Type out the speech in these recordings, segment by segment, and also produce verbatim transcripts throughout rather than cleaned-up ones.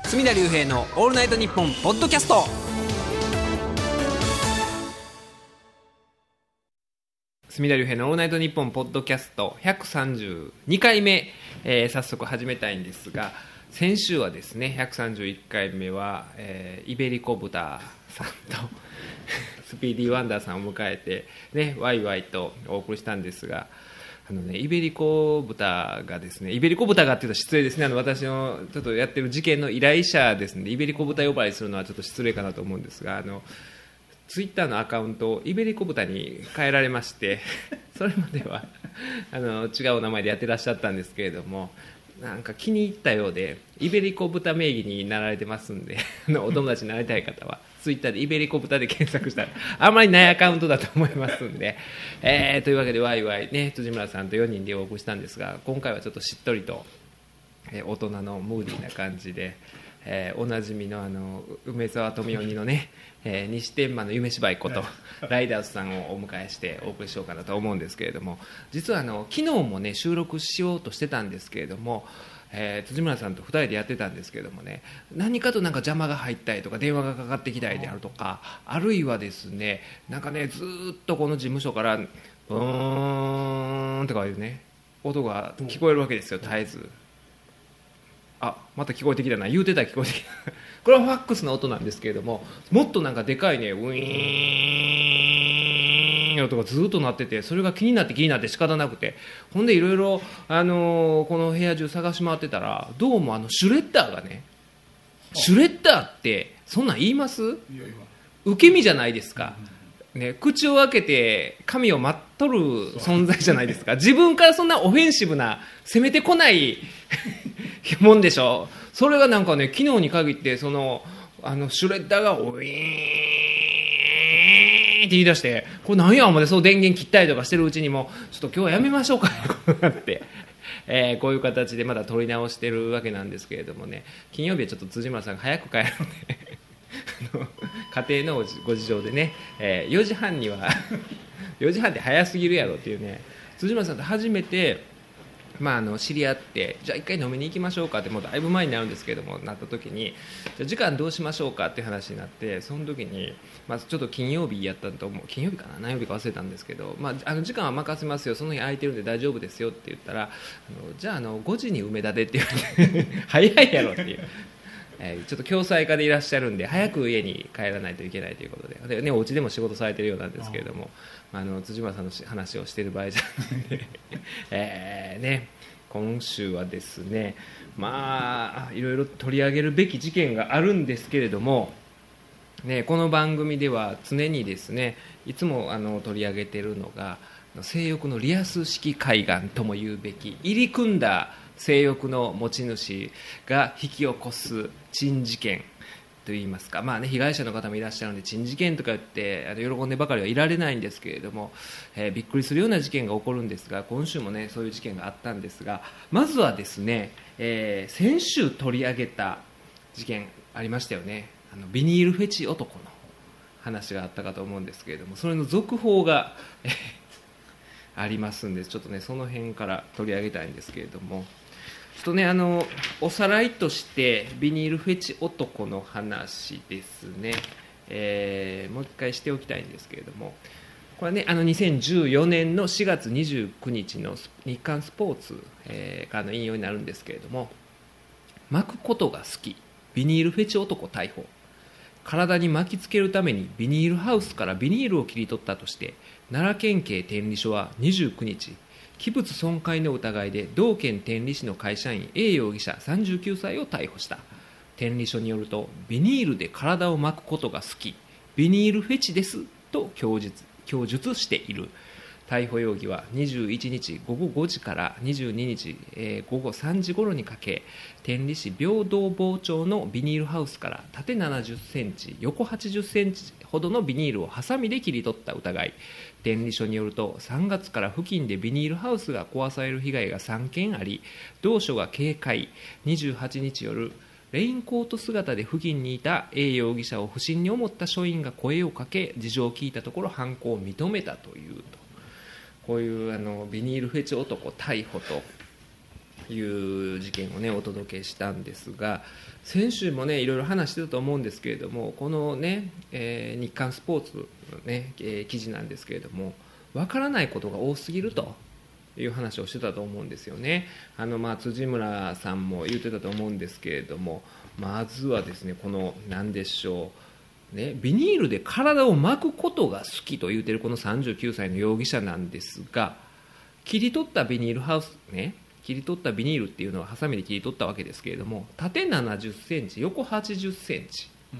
隅田隆平のオールナイトニッポンポッドキャスト。隅田隆平のオールナイトニッポンポッドキャストひゃくさんじゅうにかいめ、えー、早速始めたいんですが、先週はですねひゃくさんじゅういっかいめは、えー、イベリコ豚さんとスピーディーワンダーさんを迎えて、ね、ワイワイとお送りしたんですが、あのね、イベリコ豚がですね、イベリコ豚がっていうと失礼ですね。あの私のちょっとやってる事件の依頼者ですね、イベリコ豚呼ばわりするのはちょっと失礼かなと思うんですが、あのツイッターのアカウントをイベリコ豚に変えられましてそれまではあの違う名前でやってらっしゃったんですけれども、なんか気に入ったようでイベリコ豚名義になられてますんでお友達になりたい方はツイッターでイベリコ豚で検索したらあんまりないアカウントだと思いますんで、えー、というわけでワイワイね、辻村さんとよにんでお送りしたんですが、今回はちょっとしっとりと、えー、大人のムーディーな感じで、えー、おなじみのあの梅沢富美男にのね、えー、西天満の夢芝居ことライダースさんをお迎えしてお送りしようかなと思うんですけれども、実はあの昨日もね収録しようとしてたんですけれども、えー、辻村さんとふたりでやってたんですけれどもね、何かとなんか邪魔が入ったりとか電話がかかってきたりであるとか、あるいはですねなんかねずっとこの事務所からブーンとかいうね音が聞こえるわけですよ、絶えず。あ、また聞こえてきたな、言うてたら聞こえてきたこれはファックスの音なんですけれども、もっとなんかでかいねウィーン音がずっと鳴ってて、それが気になって気になって仕方なくて、ほんでいろいろあのー、この部屋中探し回ってたら、どうもあのシュレッダーがね、シュレッダーってそんなん言います？受け身じゃないですか、ね、口を開けて髪を待っとる存在じゃないですか。自分からそんなオフェンシブな攻めてこないもんでしょ。それがなんかね、昨日に限ってそのあのシュレッダーがウィーンって言い出して、これ何やお前でそう電源切ったりとかしてるうちにもちょっと今日はやめましょうかってなって、えー、こういう形でまだ撮り直してるわけなんですけれどもね、金曜日はちょっと辻村さんが早く帰るので家庭のご事情でね、えー、よじはんにはよじはんって早すぎるやろっていうね、辻村さんと初めてまあ、あの知り合って、じゃあ一回飲みに行きましょうかって、もうだいぶ前になるんですけれどもなった時に、じゃあ時間どうしましょうかっていう話になって、その時に、まあ、ちょっと金曜日やったと思う、金曜日かな何曜日か忘れたんですけど、まあ、あの時間は任せますよ、その日空いてるんで大丈夫ですよって言ったら、あのじゃあ、あのごじに梅田でって言われて早いやろっていう、えー、ちょっと共済家でいらっしゃるんで早く家に帰らないといけないということで、で、ね、お家でも仕事されてるようなんですけれども、あの辻村さんの話をしている場合じゃないんで、えーね、今週はですね、まあいろいろ取り上げるべき事件があるんですけれども、ね、この番組では常にですね、いつもあの取り上げているのが性欲のリアス式海岸とも言うべき、入り組んだ性欲の持ち主が引き起こす珍事件といいますか、まあね、被害者の方もいらっしゃるので珍事件とか言って喜んでばかりはいられないんですけれども、えー、びっくりするような事件が起こるんですが、今週もねそういう事件があったんですが、まずはですね、えー、先週取り上げた事件ありましたよね。あのビニールフェチ男の話があったかと思うんですけれども、それの続報がありますんで、ちょっとねその辺から取り上げたいんですけれども、ちょっとね、あのおさらいとしてビニールフェチ男の話ですね、えー、もう一回しておきたいんですけれども、これね、あのにせんじゅうよねんのしがつにじゅうくにちの日刊スポーツ、えー、からの引用になるんですけれども、巻くことが好きビニールフェチ男逮捕、体に巻きつけるためにビニールハウスからビニールを切り取ったとして奈良県警天理署はにじゅうくにち、器物損壊の疑いで同県天理市の会社員 A 容疑者さんじゅうきゅうさいを逮捕した。天理署によると、ビニールで体を巻くことが好き、ビニールフェチですと供述、供述している。逮捕容疑はにじゅういちにちごごごじからにじゅうににち、えー、ごごさんじ頃にかけ、天理市平等坊町のビニールハウスから縦ななじゅっセンチ横はちじゅっセンチほどのビニールをハサミで切り取った疑い。天理署によると、さんがつから付近でビニールハウスが壊される被害がさんけんあり、同署が警戒。にじゅうはちにち夜、レインコート姿で付近にいた A 容疑者を不審に思った署員が声をかけ、事情を聞いたところ犯行を認めたというと、こういうあのビニールフェチ男逮捕という事件をねお届けしたんですが、先週もねいろいろ話してたと思うんですけれども、このね、えー、日刊スポーツのね、えー、記事なんですけれども、わからないことが多すぎるという話をしてたと思うんですよね。あのまあ辻村さんも言ってたと思うんですけれども、まずはですね、この何でしょうね、ビニールで体を巻くことが好きと言ってるこのさんじゅうきゅうさいの容疑者なんですが、切り取ったビニールハウスね、切り取ったビニールっていうのはハサミで切り取ったわけですけれども、縦ななじゅっセンチ、横はちじゅっセンチ、うん、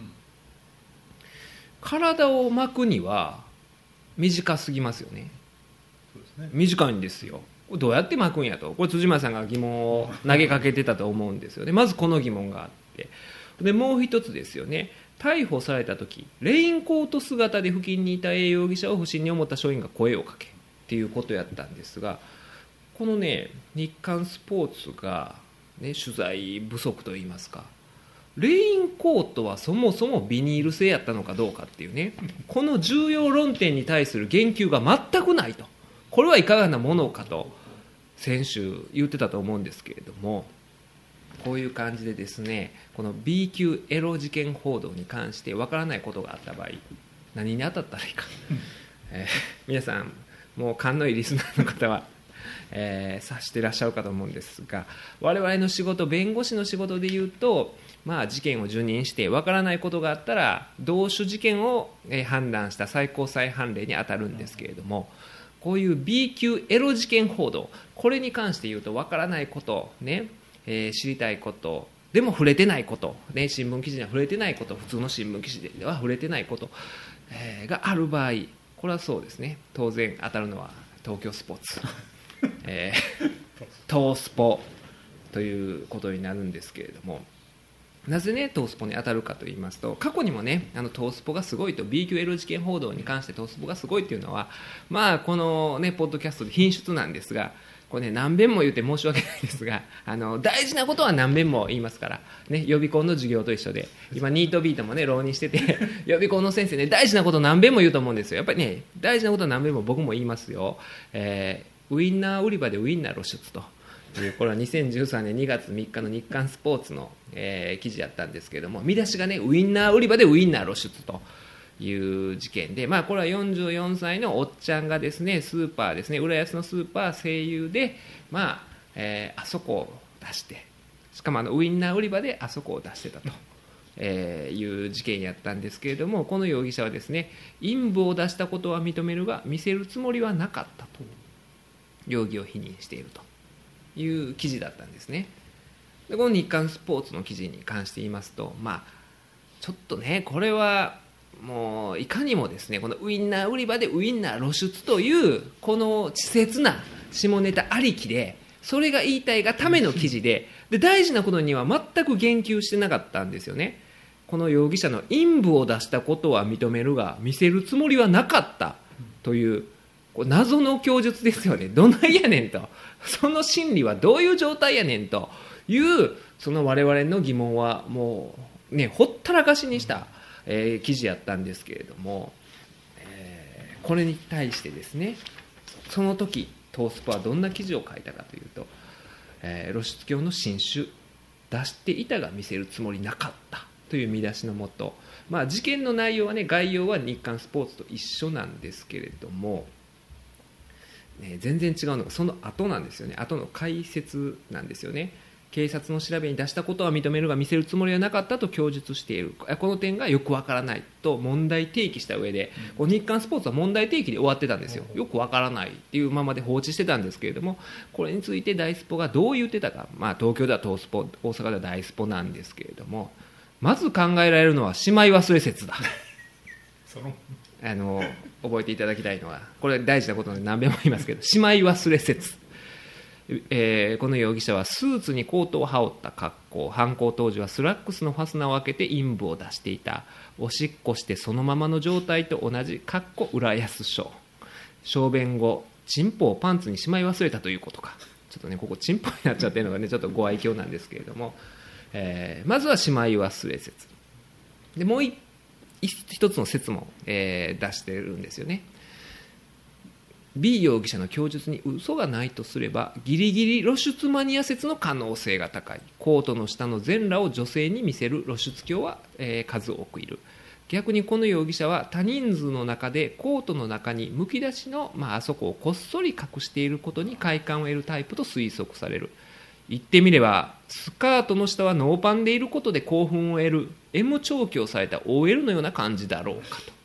体を巻くには短すぎますよね。そうですね、短いんですよ。これどうやって巻くんやと、これ辻村さんが疑問を投げかけてたと思うんですよね。まずこの疑問があって、でもう一つですよね、逮捕された時レインコート姿で付近にいた A 容疑者を不審に思った署員が声をかけっていうことやったんですが、このね日刊スポーツが、ね、取材不足といいますか、レインコートはそもそもビニール製やったのかどうかっていうね、この重要論点に対する言及が全くないと、これはいかがなものかと先週言ってたと思うんですけれども、こういう感じでですね、この B 級エロ事件報道に関してわからないことがあった場合何に当たったらいいか、えー、皆さんもう勘のいいリスナーの方は、えー、察していらっしゃるかと思うんですが、我々の仕事、弁護士の仕事でいうと、まあ、事件を受任してわからないことがあったら同種事件を、えー、判断した最高裁判例に当たるんですけれども、こういう B 級エロ事件報道、これに関して言うとわからないことね、えー、知りたいことでも触れてないこと、ね、新聞記事には触れてないこと、普通の新聞記事では触れてないこと、えー、がある場合、これはそうですね、当然当たるのは東京スポーツ、えー、東スポということになるんですけれども、なぜね東スポに当たるかと言いますと、過去にもねあの東スポがすごいと ビー 級エロ事件報道に関して東スポがすごいというのは、まあこのねポッドキャストで品質なんですが、これね何遍も言って申し訳ないですが、あの大事なことは何遍も言いますから、ね、予備校の授業と一緒で、今ニートビートもね浪人してて予備校の先生ね大事なこと何遍も言うと思うんですよ。やっぱりね大事なことは何遍も僕も言いますよ。えー、ウインナー売り場でウインナー露出という、これはにせんじゅうさんねんにがつみっかの日刊スポーツの、えー、記事だったんですけれども、見出しがねウインナー売り場でウインナー露出という事件で、まあ、これはよんじゅうよんさいのおっちゃんがですねスーパーですね、浦安のスーパー西友で、まあえー、あそこを出して、しかもあのウインナー売り場であそこを出してたと、えー、いう事件やったんですけれども、この容疑者はですね陰部を出したことは認めるが見せるつもりはなかったと容疑を否認しているという記事だったんですね。でこの日刊スポーツの記事に関して言いますと、まあちょっとねこれはもういかにもですね、このウインナー売り場でウインナー露出というこの稚拙な下ネタありきで、それが言いたいがための記事で、で大事なことには全く言及してなかったんですよね。この容疑者の陰部を出したことは認めるが見せるつもりはなかったという、こう謎の供述ですよね。どないやねんと、その心理はどういう状態やねんという、その我々の疑問はもうねほったらかしにした、えー、記事やったんですけれども、えー、これに対してですね、その時東スポはどんな記事を書いたかというと、えー、露出狂の新種出していたが見せるつもりなかったという見出しのもと、まあ、事件の内容はね概要は日刊スポーツと一緒なんですけれども、ね、全然違うのがその後なんですよね。後の解説なんですよね。警察の調べに出したことは認めるが見せるつもりはなかったと供述している、この点がよくわからないと問題提起した上で、こう日刊スポーツは問題提起で終わってたんですよ。よくわからないっていうままで放置してたんですけれども、これについて大スポがどう言ってたか、まあ、東京では東スポ、大阪では大スポなんですけれども、まず考えられるのはしまい忘れ説だそのあの覚えていただきたいのは、これ大事なことなので何遍も言いますけど、しまい忘れ説、えー、この容疑者はスーツにコートを羽織った格好、犯行当時はスラックスのファスナーを開けて陰部を出していた、おしっこしてそのままの状態と同じかっこ浦安署、小便後チンポをパンツにしまい忘れたということか。ちょっとねここチンポになっちゃってるのがねちょっとご愛嬌なんですけれども、えー、まずはしまい忘れ説で、もう一つの説も、えー、出してるんですよね。 B 容疑者の供述に嘘がないとすればギリギリ露出マニア説の可能性が高い。コートの下の全裸を女性に見せる露出狂は、えー、数多くいる。逆にこの容疑者は多人数の中でコートの中にむき出しの、まあ、あそこをこっそり隠していることに快感を得るタイプと推測される。言ってみればスカートの下はノーパンでいることで興奮を得る M 調教された オーエル のような感じだろうかと。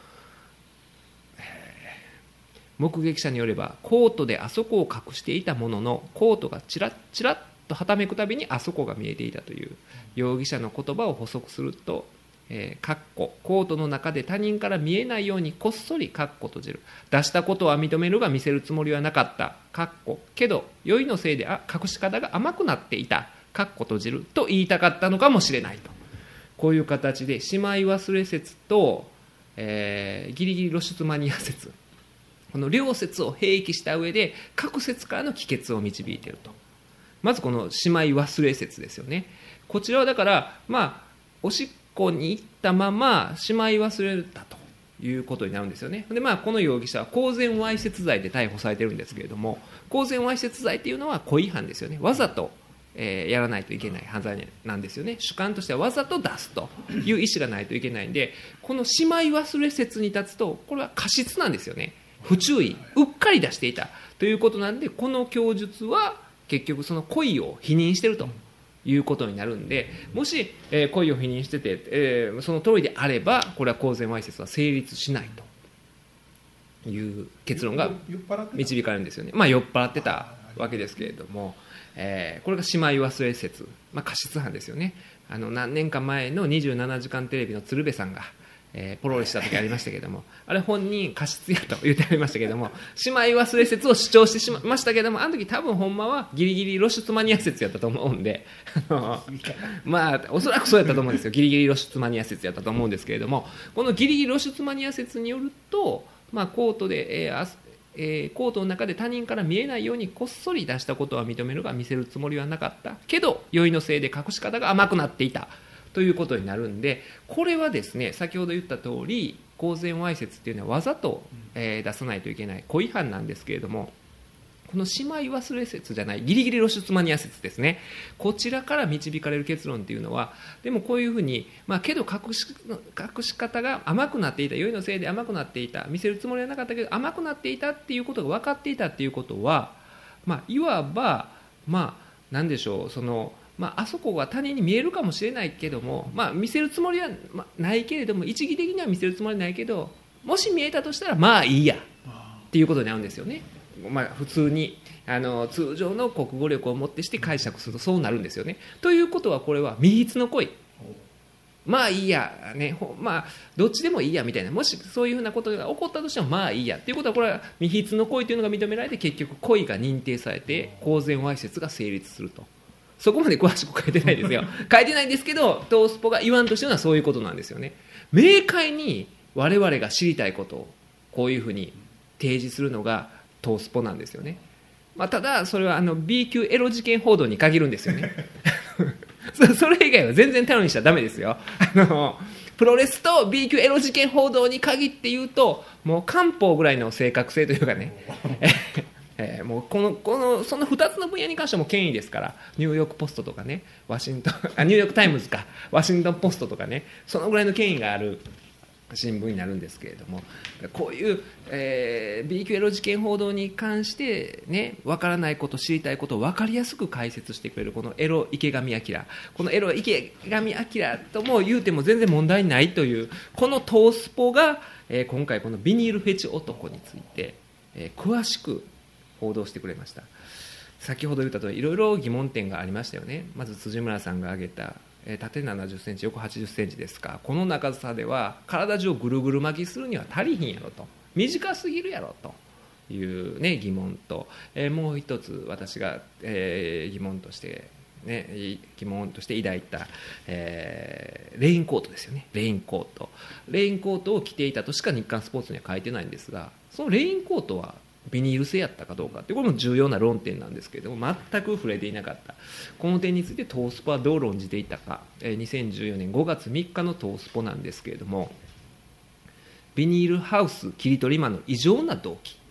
目撃者によればコートであそこを隠していたもののコートがチラッチラッとはためくたびにあそこが見えていたという容疑者の言葉を補足すると、えー、かっこコートの中で他人から見えないようにこっそりかっこ閉じる。出したことは認めるが見せるつもりはなかったかっこけど酔いのせいであ隠し方が甘くなっていたかっこ閉じると言いたかったのかもしれないと。こういう形でしまい忘れ説と、えー、ギリギリ露出マニア説、この両説を併記した上で各説からの帰結を導いていると。まずこのしまい忘れ説ですよね。こちらはだからまあおしっこに行ったまましまい忘れたということになるんですよね。でまあこの容疑者は公然わいせつ罪で逮捕されてるんですけれども、公然わいせつ罪というのは故意犯ですよね。わざと、えー、やらないといけない犯罪なんですよね。主観としてはわざと出すという意思がないといけないんで、このしまい忘れ説に立つとこれは過失なんですよね。不注意、うっかり出していたということなんで、この供述は結局その故意を否認しているということになるんで、もし、えー、故意を否認してて、えー、その通りであればこれは公然わいせつは成立しないという結論が導かれるんですよね。まあ酔っ払ってたわけですけれども、えー、これがしまい忘れ説、まあ、過失犯ですよね。あの何年か前のにじゅうななじかんテレビの鶴瓶さんがえー、ポロリした時ありましたけども、あれ本人過失やと言ってありましたけども、しまい忘れ説を主張してしまいましたけども、あの時多分ほんまはギリギリ露出マニア説やったと思うんでまあおそらくそうやったと思うんですよ。ギリギリ露出マニア説やったと思うんですけれども、このギリギリ露出マニア説によると、まあ、コートで、えーあえー、コートの中で他人から見えないようにこっそり出したことは認めるが見せるつもりはなかったけど酔いのせいで隠し方が甘くなっていたということになるんで、これはですね先ほど言った通り公然わいせつっていうのはわざと、えー、出さないといけない故意犯なんですけれども、このしまい忘れ説じゃないギリギリ露出マニア説ですね、こちらから導かれる結論っていうのは、でもこういうふうに、まあ、けど隠し、隠し方が甘くなっていた、酔いのせいで甘くなっていた、見せるつもりはなかったけど甘くなっていたっていうことが分かっていたっていうことは、まあ、いわばまあ何でしょう、そのまあ、あそこが他人に見えるかもしれないけども、まあ、見せるつもりはないけれども、一義的には見せるつもりはないけど、もし見えたとしたらまあいいやっていうことになるんですよね。まあ、普通にあの通常の国語力をもってして解釈するとそうなるんですよね。ということはこれは未必の故意、まあいいや、ね、まあどっちでもいいやみたいな、もしそういうふうなことが起こったとしてもまあいいやっていうことは、これは未必の故意というのが認められて、結局故意が認定されて公然わいせつが成立すると。そこまで詳しく書いてないですよ書いてないんですけど、トースポが言わんとしてるのはそういうことなんですよね。明快に我々が知りたいことをこういうふうに提示するのがトースポなんですよね。まあ、ただそれはあの B 級エロ事件報道に限るんですよねそれ以外は全然頼りにしちゃダメですよ。あのプロレスと B 級エロ事件報道に限って言うと、もう漢方ぐらいの正確性というかねえー、もうこのこのそのふたつの分野に関しても権威ですから、ニューヨークポストとかね、ワシントンあニューヨークタイムズかワシントンポストとかね、そのぐらいの権威がある新聞になるんですけれども、こういう、えー、B 級エロ事件報道に関してね、分からないこと、知りたいことを分かりやすく解説してくれるこのエロ池上彰、このエロ池上彰とも言うても全然問題ないというこのトースポが、えー、今回このビニールフェチ男について、えー、詳しく報道してくれました。先ほど言ったとおりいろいろ疑問点がありましたよね。まず辻村さんが挙げた、えー、縦ななじゅっセンチ横はちじゅっセンチですか、この長さでは体中ぐるぐる巻きするには足りひんやろと、短すぎるやろという、ね、疑問と、えー、もう一つ私が、えー、疑問としてね、疑問として抱いた、えー、レインコートですよね。レインコートレインコートを着ていたとしか日刊スポーツには書いてないんですが、そのレインコートはビニール製やったかどうかってこれも重要な論点なんですけれども、全く触れていなかった。この点についてトースポはどう論じていたか、にせんじゅうよねんごがつみっかのトースポなんですけれども、ビニールハウス切り取り魔の異常な動機、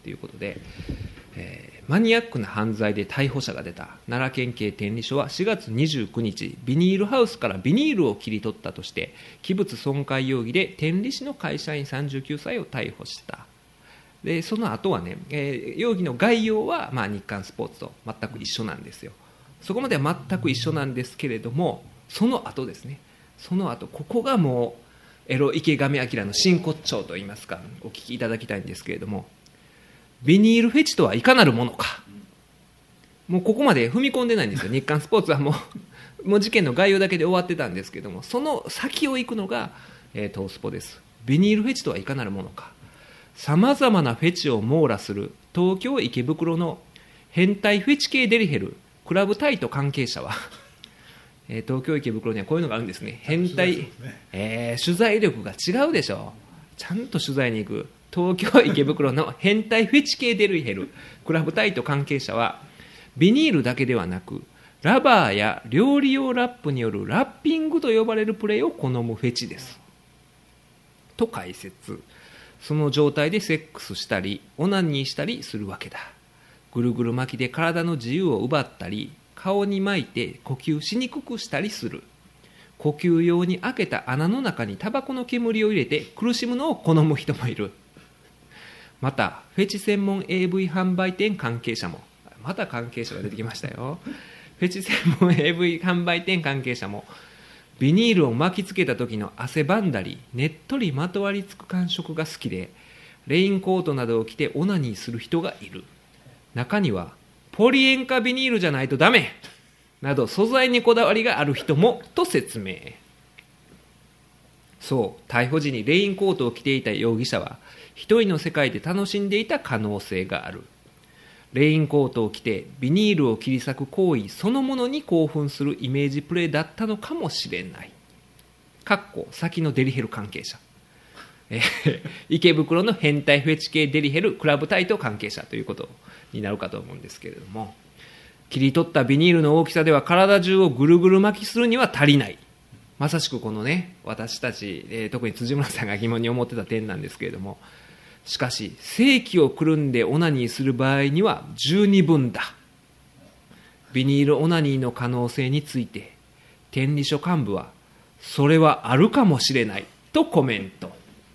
ということで、えーマニアックな犯罪で逮捕者が出た奈良県警天理署はしがつにじゅうくにち、ビニールハウスからビニールを切り取ったとして器物損壊容疑で天理市の会社員さんじゅうきゅうさいを逮捕した。でその後はね、えー容疑の概要は、まあ、日刊スポーツと全く一緒なんですよ。そこまでは全く一緒なんですけれども、その後ですね、その後ここがもうエロ池上彰の真骨頂といいますか、お聞きいただきたいんですけれども、ビニールフェチとはいかなるものか。もうここまで踏み込んでないんですよ。日刊スポーツはもうもう事件の概要だけで終わってたんですけども、その先を行くのが、えー、トースポです。ビニールフェチとはいかなるものか。さまざまなフェチを網羅する東京池袋の変態フェチ系デリヘルクラブタイと関係者は、えー、東京池袋にはこういうのがあるんですね。変態、えー、取材力が違うでしょう。ちゃんと取材に行く東京池袋の変態フェチ系デリヘルクラブタイと関係者は、ビニールだけではなくラバーや料理用ラップによるラッピングと呼ばれるプレーを好むフェチですと解説。その状態でセックスしたりオナニーしたりするわけだ。ぐるぐる巻きで体の自由を奪ったり、顔に巻いて呼吸しにくくしたりする。呼吸用に開けた穴の中にタバコの煙を入れて苦しむのを好む人もいる。またフェチ専門 エーブイ 販売店関係者も、また関係者が出てきましたよ。フェチ専門 エーブイ 販売店関係者も、ビニールを巻きつけた時の汗ばんだりねっとりまとわりつく感触が好きで、レインコートなどを着てオナニーする人がいる。中にはポリ塩化ビニールじゃないとダメなど素材にこだわりがある人もと説明。そう、逮捕時にレインコートを着ていた容疑者は一人の世界で楽しんでいた可能性がある。レインコートを着てビニールを切り裂く行為そのものに興奮するイメージプレイだったのかもしれない。かっこ先のデリヘル関係者、えー、池袋の変態フェチ系デリヘルクラブタイと関係者ということになるかと思うんですけれども、切り取ったビニールの大きさでは体中をぐるぐる巻きするには足りない。まさしくこのね、私たち、えー、特に辻村さんが疑問に思ってた点なんですけれども、しかし性器をくるんでオナニーする場合には十二分だ。ビニールオナニーの可能性について天理署幹部は、それはあるかもしれないとコメント。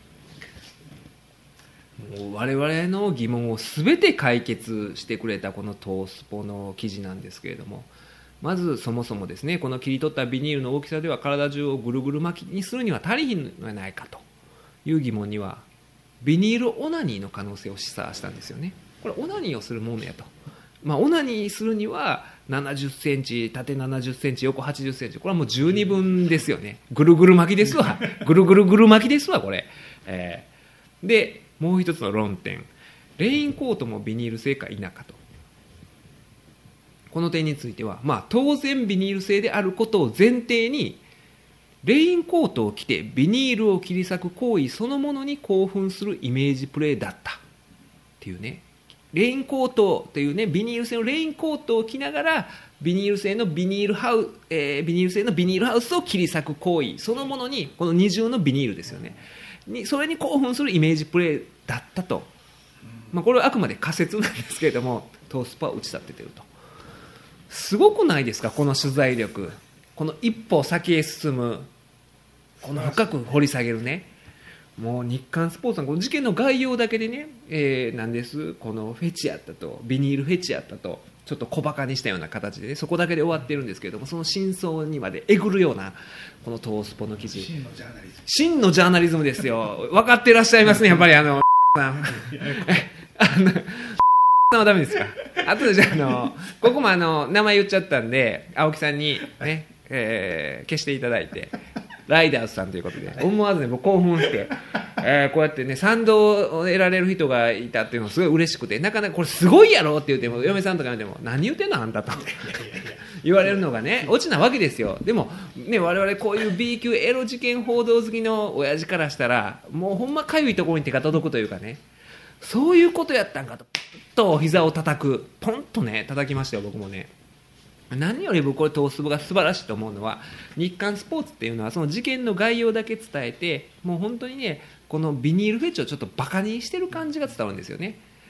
もう我々の疑問を全て解決してくれたこのトースポの記事なんですけれども、まずそもそもですね、この切り取ったビニールの大きさでは体中をぐるぐる巻きにするには足りひんのではないかという疑問には、ビニールオナニーの可能性を示唆したんですよね。これオナニーをするものやと、まあ、オナニーするにはななじゅっセンチ、縦ななじゅっセンチ、横はちじゅっセンチ、これはもう十二分ですよね。ぐるぐる巻きですわぐるぐるぐる巻きですわこれ、えー、でもう一つの論点、レインコートもビニール製か否かと。この点については、まあ、当然ビニール製であることを前提に、レインコートを着てビニールを切り裂く行為そのものに興奮するイメージプレーだったっていうね。レインコートというね、ビニール製のレインコートを着ながらビニール製のビニールハウ、えー、ビニール製のビニールハウスを切り裂く行為そのものに、この二重のビニールですよねに、それに興奮するイメージプレーだったと、まあ、これはあくまで仮説なんですけれども、トースポは打ち立てていると。すごくないですか、この取材力。この一歩先へ進む、この深く掘り下げるね。もう日刊スポーツのこの事件の概要だけでね、えー、なんです、このフェチやったと、ビニールフェチやったと、ちょっと小バカにしたような形で、ね、そこだけで終わってるんですけれども、その真相にまでえぐるようなこのトースポの記事、 真のジャーナリズム、 真のジャーナリズムですよ。分かってらっしゃいますね、やっぱりあのさんあのはダメですか。あとでじゃあ、あのここもあの名前言っちゃったんで、青木さんにね、えー、消していただいて、ライダースさんということで、思わずね、僕興奮して、えー、こうやってね、賛同を得られる人がいたっていうのがすごい嬉しくて、なかなかこれすごいやろって言っても、嫁さんとか見ても、何言ってんのあんたと言われるのがね、オチなわけですよ。でも、ね、我々こういう ビー 級エロ事件報道好きの親父からしたら、もうほんまかゆいところに手が届くというかね、そういうことやったんかと、ポンと膝を叩く、ポンとね、叩きましたよ、僕もね。何より僕これトースポが素晴らしいと思うのは、日刊スポーツっていうのはその事件の概要だけ伝えて、もう本当にね、このビニールフェチをちょっとバカにしてる感じが伝わるんですよね。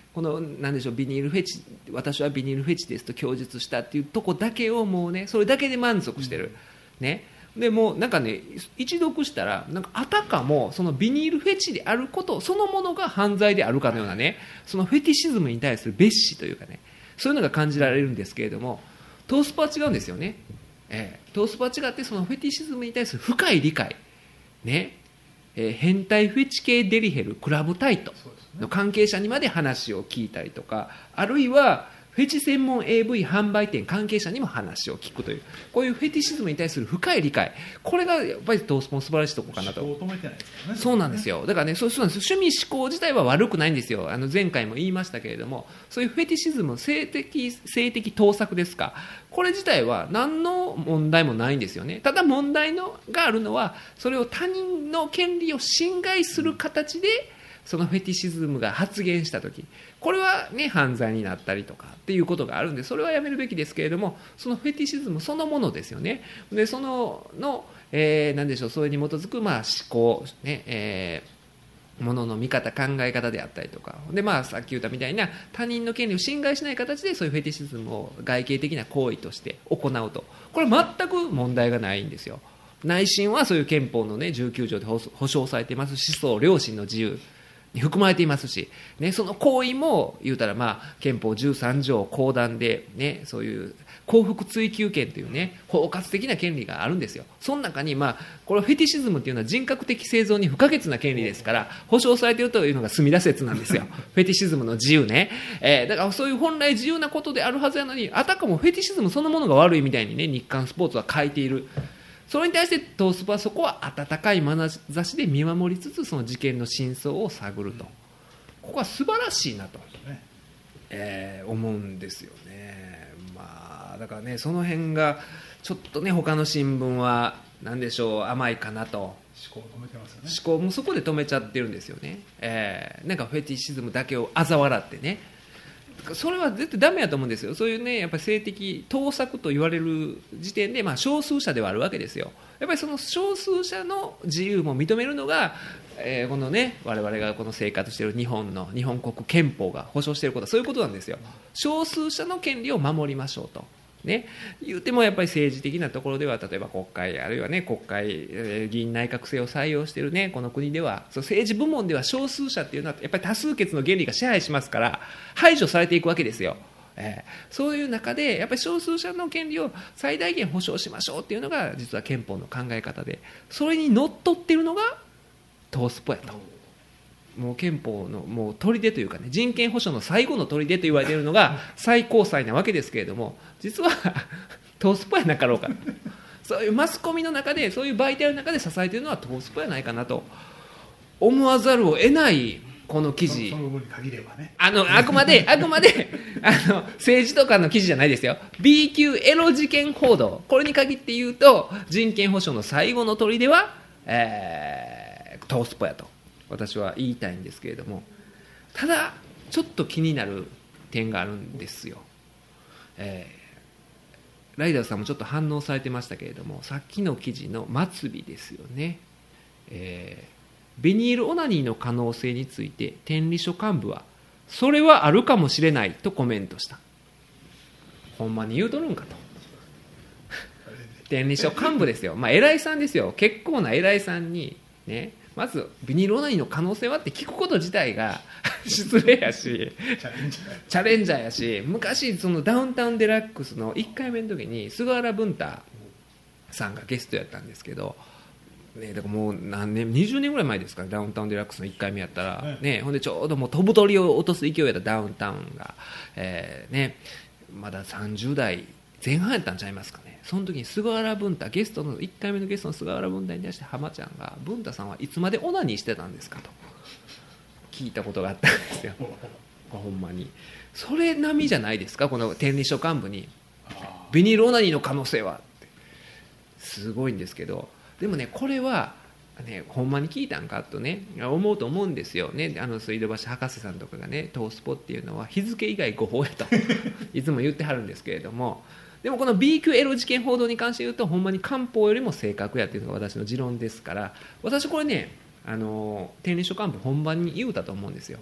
このなんでしょうビニールフェチ私はビニールフェチですと供述したっていうとこだけをもうねそれだけで満足してる、ね、でもうなんかね一読したらなんかあたかもそのビニールフェチであることそのものが犯罪であるかのようなねそのフェティシズムに対する蔑視というかねそういうのが感じられるんですけれどもトースポは違うんですよね、えー、トースポは違ってそのフェティシズムに対する深い理解ねえー、変態フェチ系デリヘルクラブタイトの関係者にまで話を聞いたりとかあるいはフェチ専門 エーブイ 販売店関係者にも話を聞くというこういうフェティシズムに対する深い理解これがやっぱりトースポの素晴らしいところかなと。そうなんですよだからねそうそうなんです趣味思考自体は悪くないんですよあの前回も言いましたけれどもそういうフェティシズム性的性的盗作ですかこれ自体は何の問題もないんですよねただ問題のがあるのはそれを他人の権利を侵害する形でそのフェティシズムが発現したときこれは、ね、犯罪になったりとかっていうことがあるんでそれはやめるべきですけれどもそのフェティシズムそのものですよねでそのの、えー、何でしょうそれに基づく、まあ、思考、ねえー、ものの見方考え方であったりとかで、まあ、さっき言ったみたいな他人の権利を侵害しない形でそういうフェティシズムを外形的な行為として行うとこれ全く問題がないんですよ内心はそういう憲法の、ね、じゅうきゅう条で保障されています思想良心の自由に含まれていますし、ね、その行為も言うたら、まあ、憲法じゅうさん条公団で、ね、そういう幸福追求権という、ね、包括的な権利があるんですよその中に、まあ、これフェティシズムというのは人格的生存に不可欠な権利ですから保障されているというのが隅田説なんですよフェティシズムの自由ね、えー、だからそういう本来自由なことであるはずなのにあたかもフェティシズムそのものが悪いみたいに、ね、日刊スポーツは書いているそれに対してトースポはそこは温かい眼差しで見守りつつその事件の真相を探るとここは素晴らしいなと、えー、思うんですよね、まあ、だからねその辺がちょっとね他の新聞は何でしょう甘いかなと思考を止めてますよね思考もそこで止めちゃってるんですよね、えー、なんかフェティシズムだけを嘲笑ってねそれは絶対ダメだと思うんですよそういうねやっぱり性的盗作と言われる時点で、まあ、少数者ではあるわけですよやっぱりその少数者の自由も認めるのが、えー、このね我々がこの生活している日本の日本国憲法が保障していることはそういうことなんですよ少数者の権利を守りましょうとね、言うてもやっぱり政治的なところでは例えば国会あるいは、ね、国会、えー、議員内閣制を採用している、ね、この国ではそう政治部門では少数者っていうのはやっぱり多数決の原理が支配しますから排除されていくわけですよ、えー、そういう中でやっぱり少数者の権利を最大限保障しましょうっていうのが実は憲法の考え方でそれにのっとっているのがトースポやともう憲法のもう砦というかね人権保障の最後の砦と言われているのが最高裁なわけですけれども実はトースポやなかろうかそういうマスコミの中でそういう媒体の中で支えているのはトースポやないかなと思わざるを得ないこの記事その部分に限ればねあのあくまであくまであの政治とかの記事じゃないですよ B 級エロ事件報道これに限って言うと人権保障の最後の砦は、えー、トースポやと私は言いたいんですけれどもただちょっと気になる点があるんですよ、えー、ライダーさんもちょっと反応されてましたけれどもさっきの記事の末尾ですよね、えー、ビニールオナニーの可能性について天理書幹部はそれはあるかもしれないとコメントしたほんまに言うとるんかと天理書幹部ですよ、まあ、偉いさんですよ結構な偉いさんにねまずビニールオナニーの可能性はって聞くこと自体が失礼やしチャレンジャーやし昔そのダウンタウンデラックスのいっかいめの時に菅原文太さんがゲストやったんですけど、ね、だからもう何年にじゅうねんぐらい前ですからダウンタウンデラックスのいっかいめやったら、ね、ほんでちょうどもう飛ぶ鳥を落とす勢いやったダウンタウンが、えーね、まださんじゅう代前半やったんちゃいますかねその時に菅原文太ゲストのいっかいめのゲストの菅原文太に対して浜ちゃんが文太さんはいつまでオナニーしてたんですかと聞いたことがあったんですよほんまにそれ並みじゃないですかこの天理書幹部にビニールオナニーの可能性はってすごいんですけどでもねこれはねほんまに聞いたんかとね思うと思うんですよねあの水道橋博士さんとかがねトースポっていうのは日付以外誤報やといつも言ってはるんですけれどもでもこの B 級エロ事件報道に関して言うとほんまに官報よりも正確やっていうのが私の持論ですから私これねあの天理書幹部本番に言うたと思うんですよ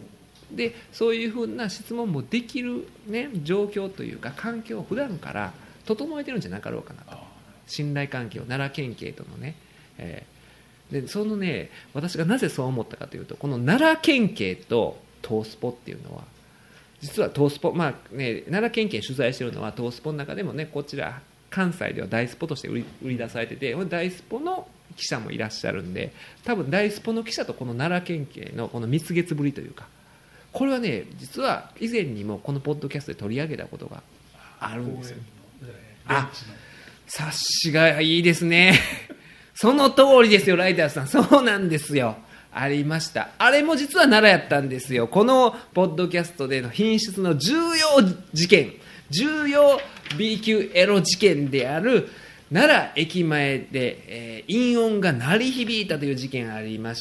でそういうふうな質問もできる、ね、状況というか環境を普段から整えてるんじゃなかろうかなと。信頼関係を奈良県警とのね、えー、でそのね私がなぜそう思ったかというと、この奈良県警と東スポっていうのは実は東スポ、まあね、奈良県警取材しているのは東スポの中でもね、こちら関西では大スポとして売り、売り出されてて、大スポの記者もいらっしゃるんで、多分大スポの記者とこの奈良県警のこの蜜月ぶりというか、これはね実は以前にもこのポッドキャストで取り上げたことがあるんですよ。あ、察しがいいですねその通りですよライターさん、そうなんですよ、ありました。あれも実は奈良やったんですよ。このポッドキャストでの品質の重要事件、重要 B 級エロ事件である奈良駅前で、えー、陰音が鳴り響いたという事件がありました、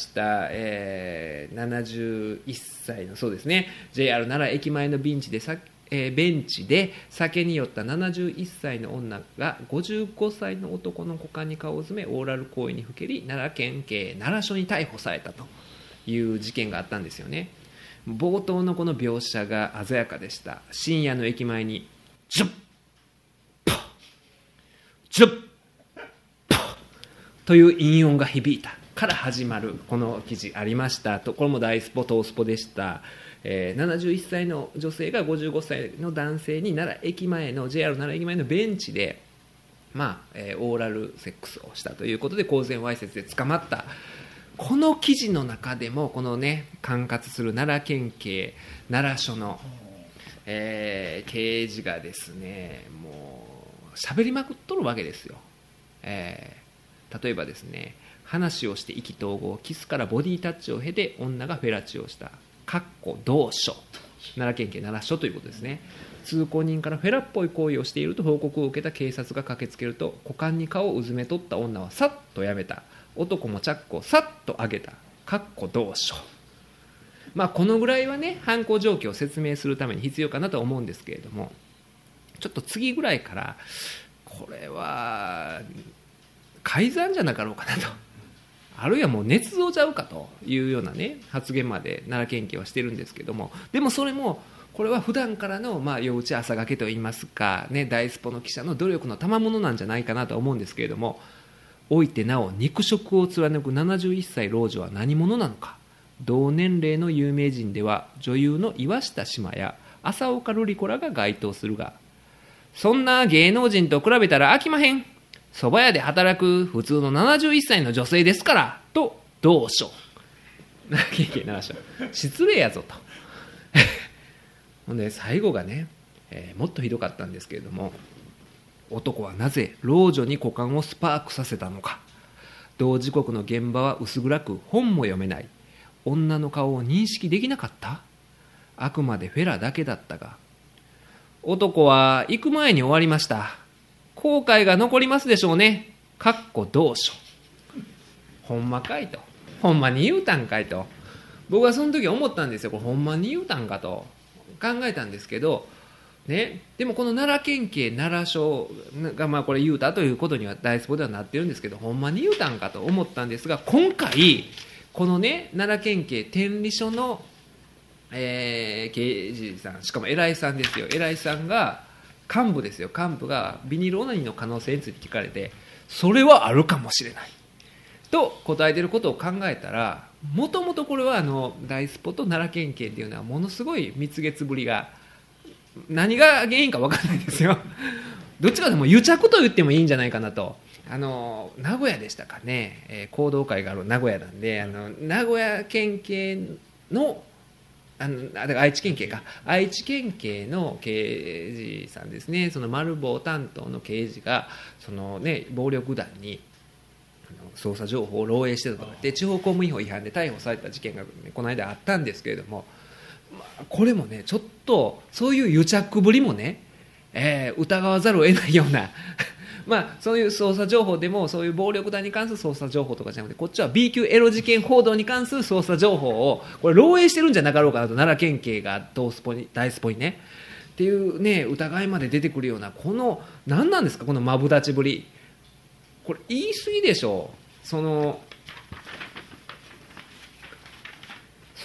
えー、ななじゅういっさいのそうですね ジェイアール 奈良駅前のベンチでさ、えー、ベンチで酒に酔ったななじゅういっさいの女がごじゅうごさいの男の股間に顔を詰めオーラル行為にふけり奈良県警奈良署に逮捕されたという事件があったんですよね。冒頭のこの描写が鮮やかでした。深夜の駅前にジュッパッジュッパッという陰音が響いたから始まるこの記事ありましたと。これも大スポ東スポでした。えー、ななじゅういっさいの女性がごじゅうごさいの男性に奈良駅前の ジェイアール 奈良駅前のベンチで、まあえー、オーラルセックスをしたということで公然わいせつで捕まった。この記事の中でもこのね管轄する奈良県警奈良署の、えー、刑事がですねもう喋りまくっとるわけですよ。えー、例えばですね、話をして意気投合、キスからボディタッチを経て女がフェラチオしたかっこ同署、奈良県警奈良署ということですね。通行人からフェラっぽい行為をしていると報告を受けた警察が駆けつけると、股間に顔をうずめ取った女はさっとやめた、男もチャックをさっと上げたかっこ同署。まあこのぐらいはね犯行状況を説明するために必要かなと思うんですけれども、ちょっと次ぐらいからこれは改ざんじゃなかろうかなと、あるいはもう捏造ちゃうかというようなね発言まで奈良県警はしてるんですけども、でもそれもこれは普段からのまあ夜打ち朝がけといいますかね、大スポの記者の努力の賜物なんじゃないかなと思うんですけれども、おいてなお肉食を貫くななじゅういっさい老女は何者なのか。同年齢の有名人では女優の岩下志麻や浅岡瑠璃子らが該当するが、そんな芸能人と比べたら飽きまへん、蕎麦屋で働く普通のななじゅういっさいの女性ですからと同署。奈良県警奈良署失礼やぞとほんで最後がね、えー、もっとひどかったんですけれども、男はなぜ老女に股間をスパークさせたのか。同時刻の現場は薄暗く本も読めない。女の顔を認識できなかった。あくまでフェラだけだったが、男は行く前に終わりました。後悔が残りますでしょうね。かっこ同書。ほんまかいと、ほんまに言うたんかいと、僕はその時思ったんですよ。これほんまに言うたんかと考えたんですけどね。でもこの奈良県警奈良署がまあこれ言うたということには大スポではなってるんですけど、ほんまに言うたんかと思ったんですが、今回このね奈良県警天理署の、えー、刑事さん、しかも偉いさんですよ、偉いさんが幹部ですよ、幹部がビニールオナニーの可能性について聞かれて、それはあるかもしれないと答えていることを考えたら、もともとこれはあの大スポと奈良県警っていうのはものすごい蜜月ぶりが、何が原因か分からないですよどっちかでも癒着と言ってもいいんじゃないかなと。あの名古屋でしたかね、えー、講道会がある名古屋なんで、あの名古屋県警のあのあだから愛知県警か愛知県警の刑事さんですね、そのマル暴担当の刑事がその、ね、暴力団に捜査情報を漏洩してたとかで地方公務員法違反で逮捕された事件が、ね、この間あったんですけれども、まあ、これもねちょっとそういう癒着ぶりもね、えー、疑わざるを得ないようなまあそういう捜査情報でもそういう暴力団に関する捜査情報とかじゃなくて、こっちは B 級エロ事件報道に関する捜査情報をこれ漏洩してるんじゃなかろうかなと、奈良県警が同スポに大スポにねっていうね疑いまで出てくるような、この何なんですかこのマブダチぶり、これ言い過ぎでしょ。その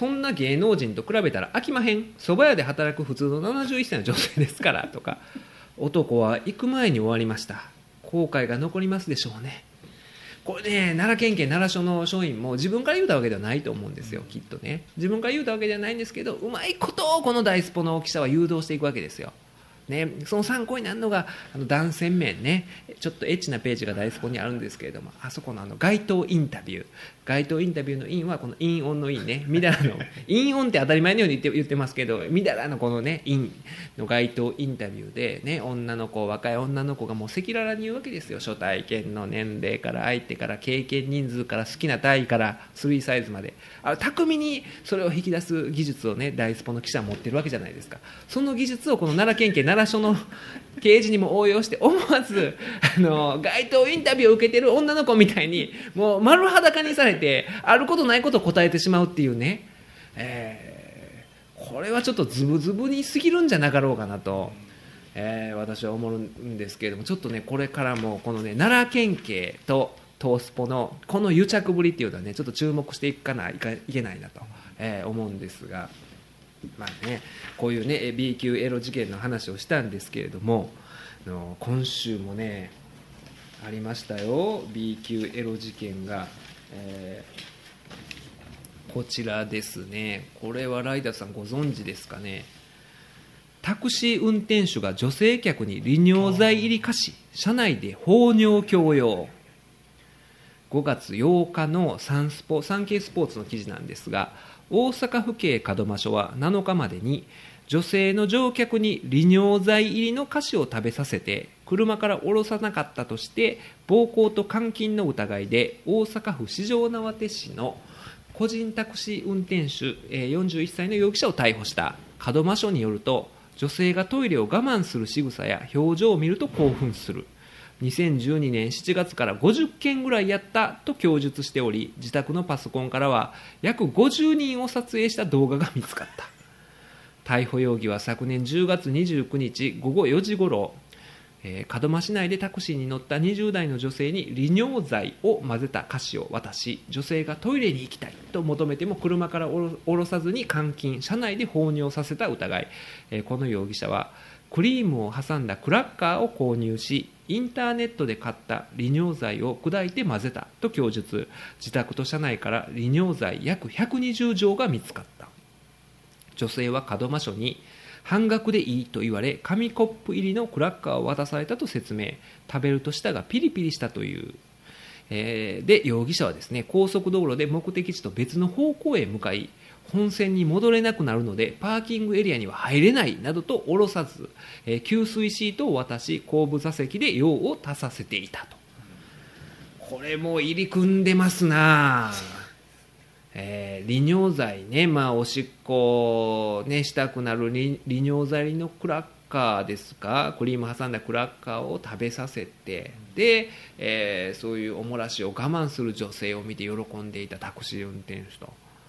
そんな芸能人と比べたら飽きまへん、蕎麦屋で働く普通のななじゅういっさいの女性ですからとか、男は行く前に終わりました、後悔が残りますでしょうね。これね、奈良県警奈良署の署員も自分から言うたわけではないと思うんですよ、きっとね。自分から言うたわけではないんですけど、うまいことをこの大スポの記者は誘導していくわけですよ。ね、その参考になるのがあの断線面ね、ちょっとエッチなページが大スポにあるんですけれども、あそこのあの街頭インタビュー、街頭インタビューのインはこのインオンのインね、みだらのインオンって当たり前のように言って、言ってますけど、みだらのこのねインの街頭インタビューでね、女の子、若い女の子がもう赤裸々に言うわけですよ。初体験の年齢から相手から経験人数から好きな体位からスリーサイズまで、あ巧みにそれを引き出す技術をね大スポの記者は持ってるわけじゃないですか。その技術をこの奈良県警奈良署の刑事にも応用して、思わずあの街頭インタビューを受けてる女の子みたいにもう丸裸にされて、あることないことを答えてしまうっていうね、えー、これはちょっとズブズブに過ぎるんじゃなかろうかなと、えー、私は思うんですけれども、ちょっとねこれからもこのね奈良県警とトースポのこの癒着ぶりっていうのはね、ちょっと注目していかないといけないなと、えー、思うんですが、まあね、こういうね B 級エロ事件の話をしたんですけれども、あの今週もねありましたよ、 B 級エロ事件が、えー、こちらですね。これはライダーさんご存知ですかね。タクシー運転手が女性客に利尿剤入り菓子、車内で放尿強要。ごがつようかのサンスポ、サンケイスポーツの記事なんですが、大阪府警門真署はなのかまでに女性の乗客に利尿剤入りの菓子を食べさせて車から降ろさなかったとして、暴行と監禁の疑いで大阪府四條畷市の個人タクシー運転手よんじゅういっさいの容疑者を逮捕した門真署によると、女性がトイレを我慢する仕草や表情を見ると興奮する、にせんじゅうにねんしちがつからごじゅっけんぐらいやったと供述しており、自宅のパソコンからは約ごじゅうにんを撮影した動画が見つかった。逮捕容疑は昨年じゅうがつにじゅうくにちごごよじごろ、えー、門真市内でタクシーに乗ったにじゅうだいの女性に利尿剤を混ぜた菓子を渡し、女性がトイレに行きたいと求めても車から降ろさずに監禁、車内で放尿させた疑い、えー、この容疑者はクリームを挟んだクラッカーを購入し、インターネットで買った利尿剤を砕いて混ぜたと供述。自宅と車内から利尿剤約ひゃくにじゅうじょうが見つかった。女性は門真署に半額でいいと言われ、紙コップ入りのクラッカーを渡されたと説明。食べると舌がピリピリしたという。えー、で容疑者はですね、高速道路で目的地と別の方向へ向かい、本線に戻れなくなるのでパーキングエリアには入れないなどと降ろさず、えー、給水シートを渡し、後部座席で用を足させていたと。これも入り組んでますな。えー、利尿剤ね、まあ、おしっこ、ね、したくなる 利, 利尿剤のクラッカーですか、クリーム挟んだクラッカーを食べさせて、で、えー、そういうおもらしを我慢する女性を見て喜んでいたタクシー運転手と、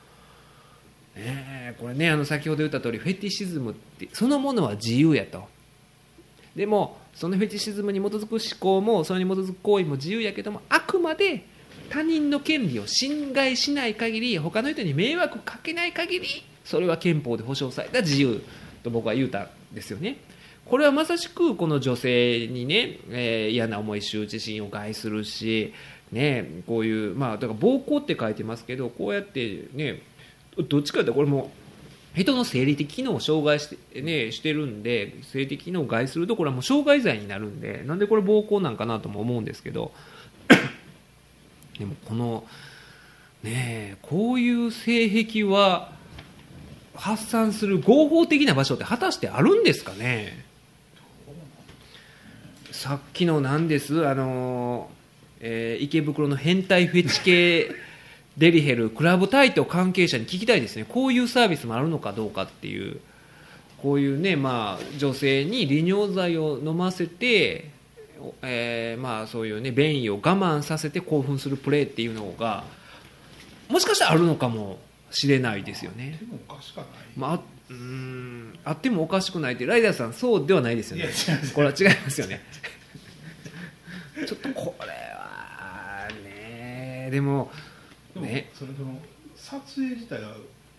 ね、これね、あの先ほど言った通りフェティシズムってそのものは自由やと。でもそのフェティシズムに基づく思考もそれに基づく行為も自由やけども、あくまで他人の権利を侵害しない限り、他の人に迷惑かけない限り、それは憲法で保障された自由と僕は言うたんですよね。これはまさしくこの女性にね、えー、嫌な思い、羞恥心を害するし、ね、こういう、まあ、だから暴行って書いてますけど、こうやってね、どっちかというとこれも人の生理的機能を障害して、ね、してるんで、生理的機能を害するところはもう傷害罪になるんで、なんでこれ暴行なんかなとも思うんですけどでもこのねえ、こういう性癖は発散する合法的な場所って果たしてあるんですかね。さっきの何ですあの、えー、池袋の変態フェチ系デリヘルクラブタイト関係者に聞きたいですね。こういうサービスもあるのかどうかっていう。こういうね、まあ、女性に利尿剤を飲ませて、えー、まあそういうね便意を我慢させて興奮するプレーっていうのがもしかしたらあるのかもしれないですよね。 でもおかしくない、 まあ、うーんあってもおかしくないって、ライダーさんそうではないですよね。これは違いますよねちょっとこれはね、でもでもね、 それその撮影自体が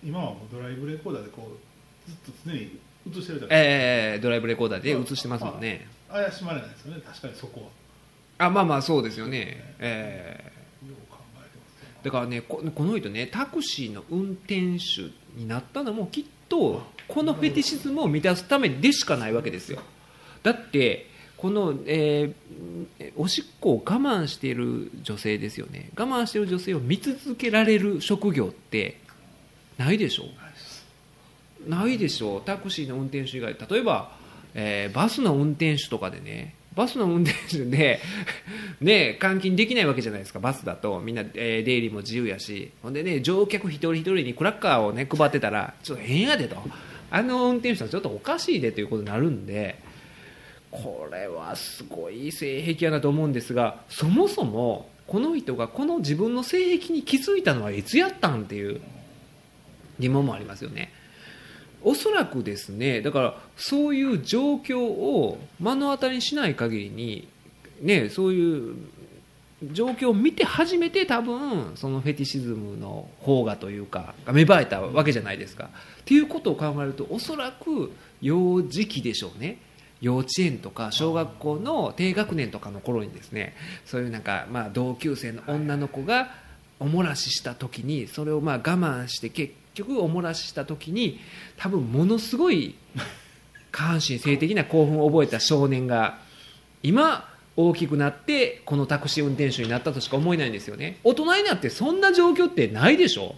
今はもうドライブレコーダーでこうずっと常に映してるじゃないですか。 えー、ドライブレコーダーで映してますもんね。 まあ、怪しまれないですよね、確かにそこは。 あ、まあまあそうですよね。えー、よう考えてますね。 だからね、こ, この人ね、タクシーの運転手になったのもきっとこのフェティシズムを満たすためでしかないわけですよ。だってこの、えー、おしっこを我慢している女性ですよね。我慢している女性を見続けられる職業ってないでしょう。ないでしょう。タクシーの運転手以外、例えば、えー、バスの運転手とかでね、バスの運転手でね、監禁できないわけじゃないですか。バスだとみんな、えー、出入りも自由やし、ほんでね、乗客一人一人にクラッカーをね配ってたらちょっと変やでと、あの運転手はちょっとおかしいでということになるんで、これはすごい性癖やなと思うんですが、そもそもこの人がこの自分の性癖に気づいたのはいつやったんっていう疑問もありますよね。おそらくですね、だからそういう状況を目の当たりにしない限りに、ね、そういう状況を見て初めて多分そのフェティシズムの方がというか芽生えたわけじゃないですか。っていうことを考えると、おそらく幼児期でしょうね。幼稚園とか小学校の低学年とかの頃にですね、そういうなんかまあ同級生の女の子がおもらしした時に、それをまあ我慢して結局おもらしした時に多分ものすごい下半身性的な興奮を覚えた少年が今大きくなってこのタクシー運転手になったとしか思えないんですよね。大人になってそんな状況ってないでしょ。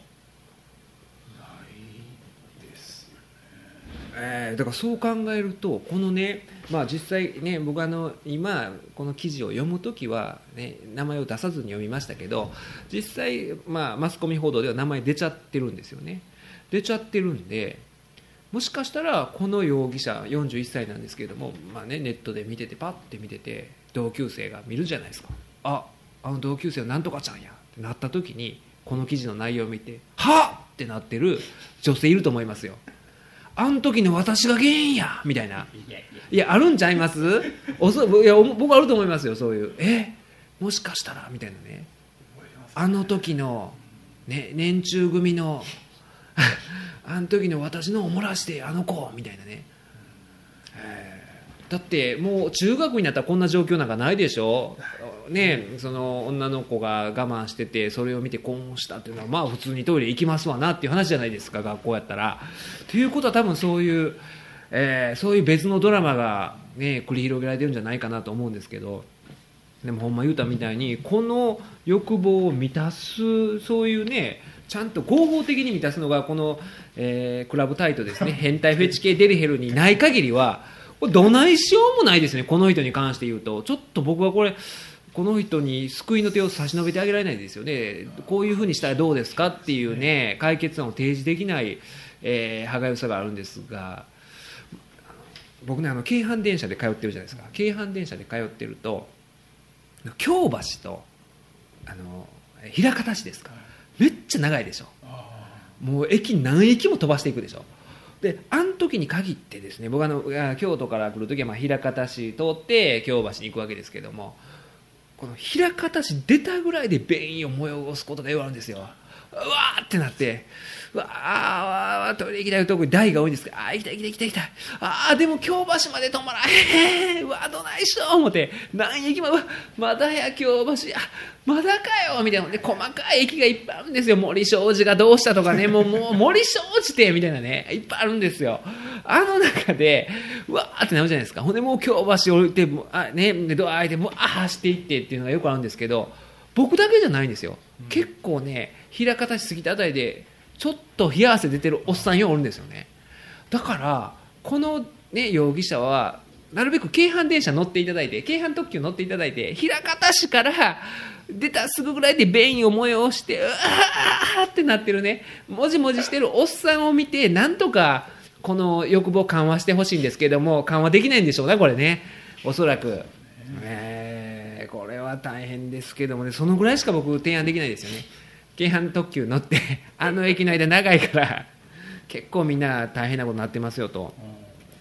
ないですよね。 えー、だからそう考えると、このね、まあ、実際ね、僕あの今この記事を読むときは、ね、名前を出さずに読みましたけど、実際、まあ、マスコミ報道では名前出ちゃってるんですよね。出ちゃってるんで、もしかしたらこの容疑者よんじゅういっさいなんですけれども、まあね、ネットで見ててパッて見てて同級生が見るじゃないですか。あ、あの同級生はなんとかちゃんやってなった時に、この記事の内容を見てはっってなってる女性いると思いますよ。あの時の私が原因やみたいな。いや、あるんちゃいます？おそいや僕あると思いますよ。そういう、えもしかしたらみたいなね、あの時の、ね、年中組のあの時の私のおもらしてあの子みたいなね、えー、だってもう中学になったらこんな状況なんかないでしょ、ね、その女の子が我慢しててそれを見て興奮したっていうのは、まあ普通にトイレ行きますわなっていう話じゃないですか、学校やったら。ということは多分そういう、えー、そういう別のドラマが、ね、繰り広げられてるんじゃないかなと思うんですけど、でもほんま言うたみたいにこの欲望を満たす、そういうね、ちゃんと合法的に満たすのがこの、えー、クラブタイトですね、変態フェチ系デリヘルにない限りはこれどないしようもないですね。この人に関して言うとちょっと僕はこれこの人に救いの手を差し伸べてあげられないですよね。こういうふうにしたらどうですかっていうね、解決案を提示できない、えー、歯がゆさがあるんですが、僕ね、あの京阪電車で通ってるじゃないですか。京阪電車で通ってると京橋とあの枚方市ですか、めっちゃ長いでしょ。もう駅何駅も飛ばしていくでしょ。であの時に限ってですね、僕あの京都から来る時はまあ枚方市通って京橋に行くわけですけども、この枚方市出たぐらいで便意を催すことがよくあるんですよ。うわーってなって、うわーあートイレ行きたいとこに台が多いんですけど、あー行きたい行きたい行きたい行きたい、あーでも京橋まで止まらへん、うわーどないしよう思って何駅まで、まだや京橋、あまだかよみたいなで、細かい駅がいっぱいあるんですよ。森小路がどうしたとかね、もうもう森小路ってみたいなね、いっぱいあるんですよ。あの中でうわーってなるじゃないですか。ほんでもう京橋降りてもあ、ね、でドア開いてもうあ走っていってっていうのがよくあるんですけど、僕だけじゃないんですよ。結構ね、枚方市過ぎたあたりでちょっと冷や汗出てるおっさんよおるんですよね。だからこの、ね、容疑者はなるべく京阪電車乗っていただいて、京阪特急乗っていただいて、枚方市から出たすぐぐらいで便意を催して、うわーってなってるね、もじもじしてるおっさんを見て、なんとかこの欲望を緩和してほしいんですけども、緩和できないんでしょうね、これね、おそらく。えー、これは大変ですけどもね、そのぐらいしか僕提案できないですよね。京阪特急乗ってあの駅の間長いから結構みんな大変なことになってますよと。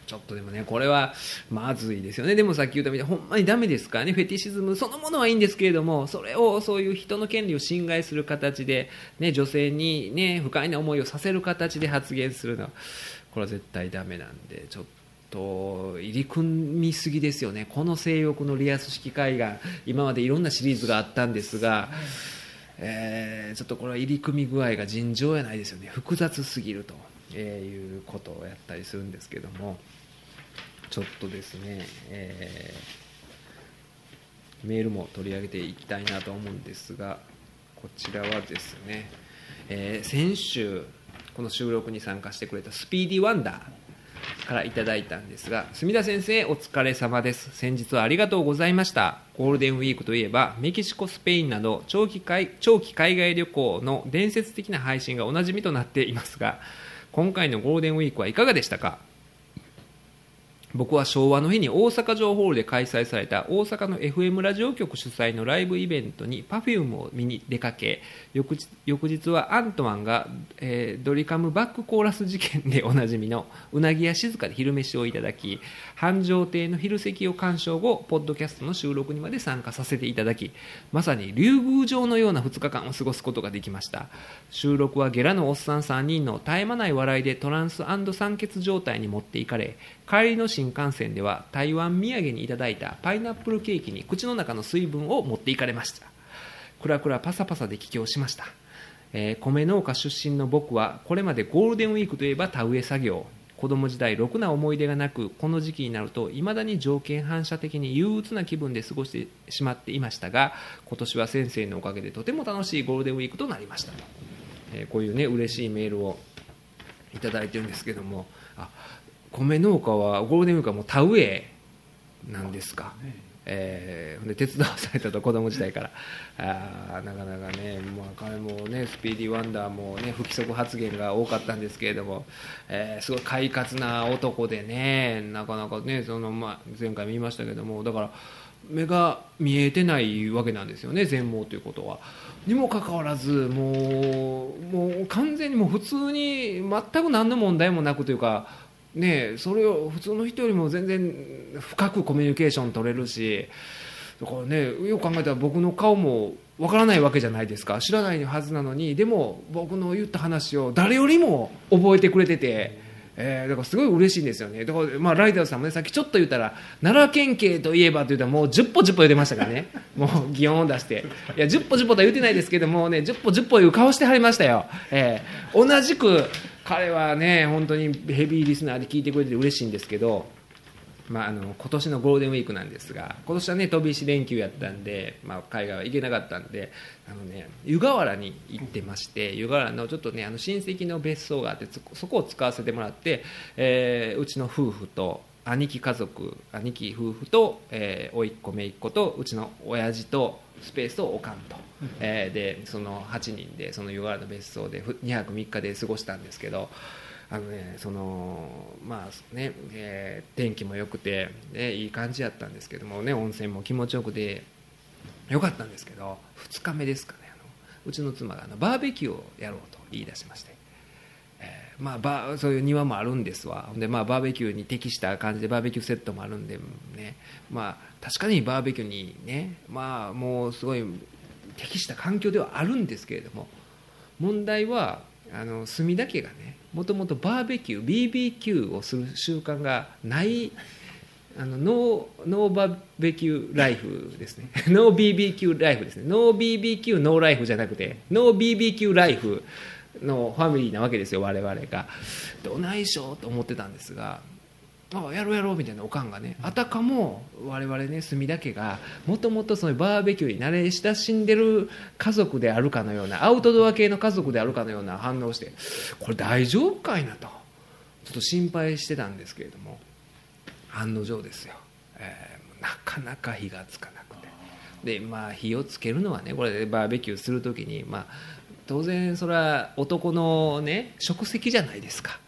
ちょっとでもねこれはまずいですよね。でもさっき言ったみたいにほんまにダメですからね。フェティシズムそのものはいいんですけれども、それをそういう人の権利を侵害する形で、ね、女性に、ね、不快な思いをさせる形で発言するのはこれは絶対ダメなんで、ちょっと入り組みすぎですよね。この性欲のリアス式海岸、今までいろんなシリーズがあったんですが、えー、ちょっとこれは入り組み具合が尋常やないですよね。複雑すぎると、えー、いうことをやったりするんですけども、ちょっとですね、えー、メールも取り上げていきたいなと思うんですが、こちらはですね、えー、先週この収録に参加してくれたスピーディーワンダーからいただいたんですが、墨田先生お疲れ様です。先日はありがとうございました。ゴールデンウィークといえばメキシコ、スペインなど長期海、長期海外旅行の伝説的な配信がおなじみとなっていますが、今回のゴールデンウィークはいかがでしたか。僕は昭和の日に大阪城ホールで開催された大阪の エフエム ラジオ局主催のライブイベントに パフューム を見に出かけ、翌日、翌日はアントマンが、えー、ドリカムバックコーラス事件でおなじみのうなぎや静かで昼飯をいただき、繁盛亭の昼席を鑑賞後、ポッドキャストの収録にまで参加させていただき、まさに竜宮城のようなふつかかんを過ごすことができました。収録はゲラのおっさんさんにんの絶え間ない笑いでトランス&酸欠状態に持っていかれ、帰りの新幹線では台湾土産にいただいたパイナップルケーキに口の中の水分を持っていかれました。クラクラパサパサで帰郷しました。えー、米農家出身の僕はこれまでゴールデンウィークといえば田植え作業、子供時代ろくな思い出がなく、この時期になるといまだに条件反射的に憂鬱な気分で過ごしてしまっていましたが、今年は先生のおかげでとても楽しいゴールデンウィークとなりましたと、えー、こういうね嬉しいメールをいただいてるんですけども、あ、米農家はゴールデンウィークはもう田植えなんですか。えー、で手伝わされたと、子供時代から。あなかなかね、まあ、彼もねスピーディーワンダーもね不規則発言が多かったんですけれども、えー、すごい快活な男でね、なかなかねその、まあ、前回見ましたけども、だから目が見えてないわけなんですよね、全盲ということは。にもかかわらずもう、もう完全にもう普通に全く何の問題もなくというかね、それを普通の人よりも全然深くコミュニケーション取れるし、だからね、よく考えたら僕の顔もわからないわけじゃないですか。知らないはずなのに、でも僕の言った話を誰よりも覚えてくれてて、えー、だからすごい嬉しいんですよね。だから、まあ、ライダーさんもねさっきちょっと言ったら奈良県警といえばと言ったらもうじゅっぽじゅっぽ言ってましたからねもう擬音を出して、いやじゅっぽじゅっぽとは言ってないですけどもね、じゅっぽじゅっぽいう顔してはりましたよ。えー、同じく彼はね本当にヘビーリスナーで聞いてくれて嬉しいんですけど、まあ、あの今年のゴールデンウィークなんですが、今年はね飛び石連休やったんで、まあ、海外は行けなかったんで、あのね湯河原に行ってまして、湯河原のちょっとねあの親戚の別荘があって、そこを使わせてもらって、えー、うちの夫婦と兄貴家族、兄貴夫婦と、えー、甥っ子姪っ子とうちの親父とスペースとおかんと、えー、でそのはちにんでその湯河原の別荘でにはくみっかで過ごしたんですけど、あのねそのまあね、えー、天気も良くて、ね、いい感じやったんですけどもね、温泉も気持ちよくて良かったんですけど、ふつかめですかね、あのうちの妻があのバーベキューをやろうと言い出しまして、えーまあ、バそういう庭もあるんですわ。で、まあ、バーベキューに適した感じでバーベキューセットもあるんで、ね、まあ、確かにバーベキューにね、まあ、もうすごい適した環境ではあるんですけれども、問題はあの墨田家がねもともとバーベキュー ビービーキューをする習慣がないあのノー、ノーバーベキューライフですねノー ビービーキューライフですね。ノー ビービーキューノーライフじゃなくてノー ビービーキューライフのファミリーなわけですよ、我々が。どないしょうと思ってたんですが、あやろうやろうみたいなおかんがね、あたかも我々ね墨田家がもともとそのバーベキューに慣れ親しんでる家族であるかのような、アウトドア系の家族であるかのような反応をして、これ大丈夫かいなとちょっと心配してたんですけれども、案の定ですよ、えー、なかなか火がつかなくて、で、まあ、火をつけるのはねこれでバーベキューするときに、まあ、当然それは男のね食席じゃないですか。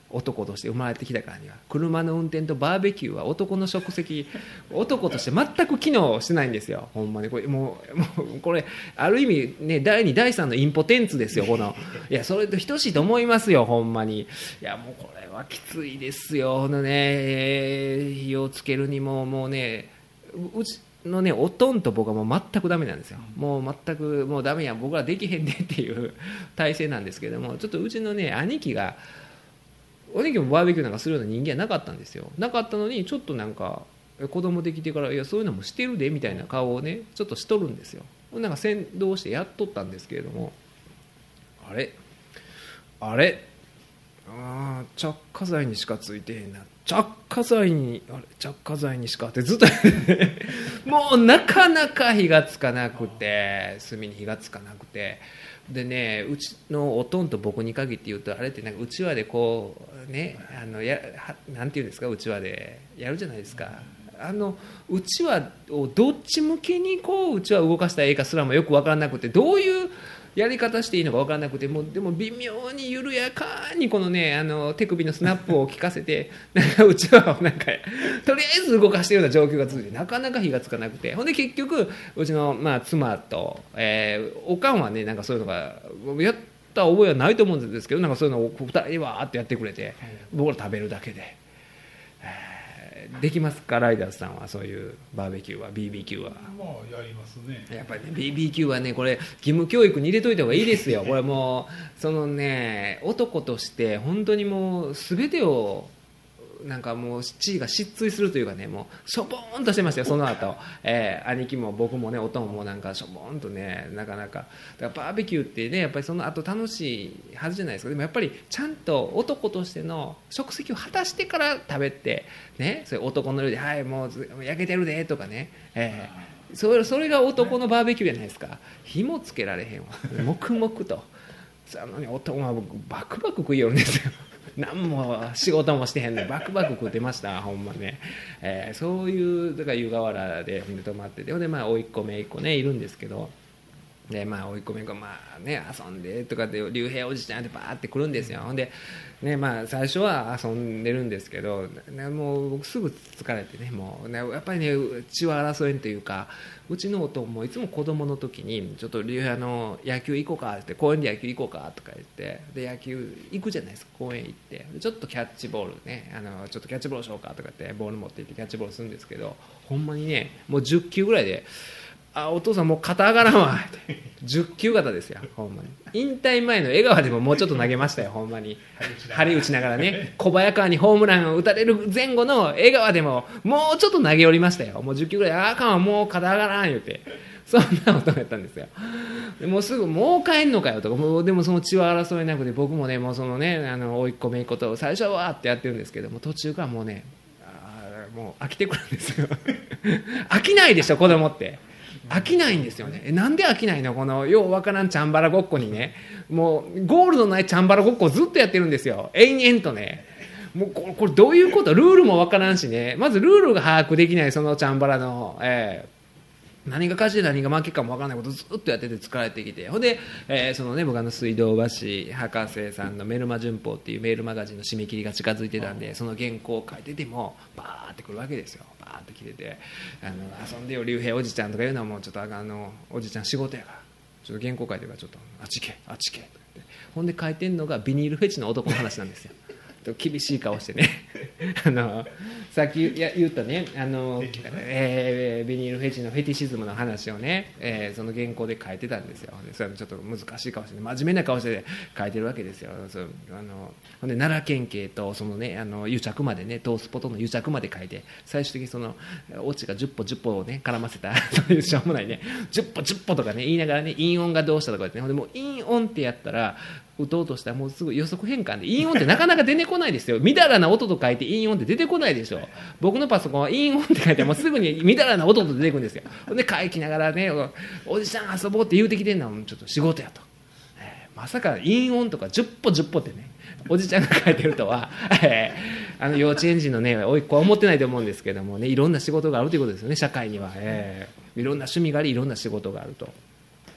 男として生まれてきたからには車の運転とバーベキューは男の職責男として全く機能してないんですよほんまにこれもう、もうこれある意味ねだいにだいさんのインポテンツですよこのいやそれと等しいと思いますよほんまにいやもうこれはきついですよほんのね、えー、火をつけるにももうねうちのねおとんと僕はもう全くダメなんですよもう全くもうダメや僕らできへんねっていう体制なんですけどもちょっとうちのね兄貴が兄貴もバーベキューなんかするような人間はなかったんですよなかったのにちょっとなんか子供できてからいやそういうのもしてるでみたいな顔をねちょっとしとるんですよなんか先導してやっとったんですけれどもあれあれあ着火剤にしかついてへんな着火剤にあれ着火剤にしかってずっともうなかなか火がつかなくて炭に火がつかなくてでねうちのおとんと僕に限って言うとあれってなんかうちわでこうねあのやなんていうんですかうちわでやるじゃないですかあのうちわをどっち向けにこううちわを動かしたらいいかすらもよく分からなくてどういうやり方していいのか分からなくてもうでも微妙に緩やかにこのねあの手首のスナップを効かせてなんかうちわをなんかとりあえず動かしてるような状況が続いてなかなか火がつかなくてほんで結局うちの、まあ、妻と、えー、おかんはねなんかそういうのがやった覚えはないと思うんですけどなんかそういうのをふたりでわーってやってくれて僕ら食べるだけで。できますかライダースさんはそういうバーベキューは ビービーキュー はまあやりますねやっぱりね ビービーキュー はねこれ義務教育に入れといた方がいいですよこれもうそのね男として本当にもう全てをなんかもう地位が失墜するというかねもうしょぼーんとしてましたよその後、えー、兄貴も僕もねおとんもなんかしょぼーんとねなかなかだからバーベキューってねやっぱりその後楽しいはずじゃないですかでもやっぱりちゃんと男としての職責を果たしてから食べてねそれ男のようではいもう焼けてるでとかね、えー、それ、それが男のバーベキューじゃないですか火もつけられへんわ黙々とあのね男はバクバク食いよるんですよ何も仕事もしてへんのにバクバク食ってましたほんまね、えー、そういうだから湯河原で泊まっててでまあ甥っ子姪っ子ねいるんですけどでまあ甥っ子姪っ子まあね遊んでとかで竜兵おじちゃんってバーって来るんですよほんでねまあ最初は遊んでるんですけど、ね、もう僕すぐ疲れてねもうねやっぱりね血は争えんというかうちのおとんもいつも子供の時にちょっと竜兵の野球行こうかって公園で野球行こうかとか言ってで野球行くじゃないですか公園行ってちょっとキャッチボールねあのちょっとキャッチボールしようかとかってボール持って行ってキャッチボールするんですけどほんまにねもうじゅっきゅうぐらいであお父さんもう肩上がらんわってじゅっきゅう型ですよほんまに引退前の江川でももうちょっと投げましたよほんまに張り打ちながらね小早川にホームランを打たれる前後の江川でももうちょっと投げ下りましたよもうじゅっきゅうぐらいあかんわもう肩上がらん言うてそんなことやったんですよでもうすぐもう帰んのかよとかもうでもその血は争えなくて僕もねもうそのねあの甥っ子姪っ子と最初はわーってやってるんですけども途中からもうねあもう飽きてくるんですよ飽きないでしょ子供って飽きないんですよねえなんで飽きないのこのようわからんチャンバラごっこにねもうゴールのないチャンバラごっこをずっとやってるんですよ延々とねもうこれ、これどういうことルールもわからんしねまずルールが把握できないそのチャンバラの、えー何が勝ちで何が負けかも分からないことをずっとやってて疲れてきてほんで、えー、そのね僕あの水道橋博士さんのメルマ旬報っていうメールマガジンの締め切りが近づいてたんでその原稿を書いててもバーってくるわけですよバーって来ててあの遊んでよ竜兵おじちゃんとかいうのはもうちょっとあのおじちゃん仕事やからちょっと原稿書いてるからちょっとあっち行けあっち行けとか言ってほんで書いてんのがビニールフェチの男の話なんですよ厳しい顔してねあのさっき言ったねあの、えー、ビニールフェチのフェティシズムの話をね、えー、その原稿で書いてたんですよでそれもちょっと難しい顔して、ね、真面目な顔して書いてるわけですよそうあのほんで奈良県警とその、ね、あの癒着までねトースポとの癒着まで書いて最終的にそのオチがじゅっぽじゅっぽをね絡ませたそういうしょうもないねじゅっぽじゅっぽとかね言いながらね陰音がどうしたとか言って、ね、ほんでもう陰音ってやったら打とうとしたらもうすぐ予測変換で陰音ってなかなか出てこないですよみだらな音と書いて陰音って出てこないでしょ僕のパソコンは陰音って書いてもうすぐにみだらな音と出てくるんですよで書きながらねおじさん遊ぼうって言うてきてんのはちょっと仕事やと、えー、まさか陰音とかじゅっぽじゅっぽってねおじちゃんが書いてるとは、えー、あの幼稚園児のねおいっ子は思ってないと思うんですけどもねいろんな仕事があるということですよね社会には、えー、いろんな趣味がありいろんな仕事があると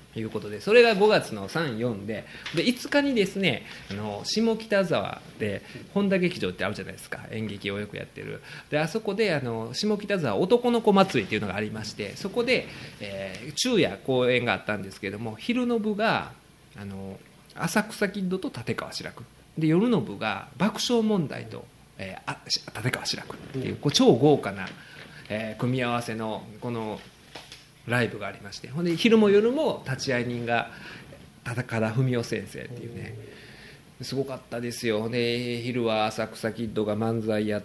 いうことで、それがごがつのさん、よんで、でいつかにですね、あの下北沢で本田劇場ってあるじゃないですか、演劇をよくやってる。であそこであの下北沢男の子祭りっていうのがありまして、そこで、えー、昼夜公演があったんですけれども、昼の部があの浅草キッドと立川志らくで、夜の部が爆笑問題と、えー、あ立川志らくっていう、こう超豪華な、えー、組み合わせのこのライブがありまして、ほんで昼も夜も立会人が高田文夫先生っていうね、すごかったですよ。で昼は浅草キッドが漫才やって、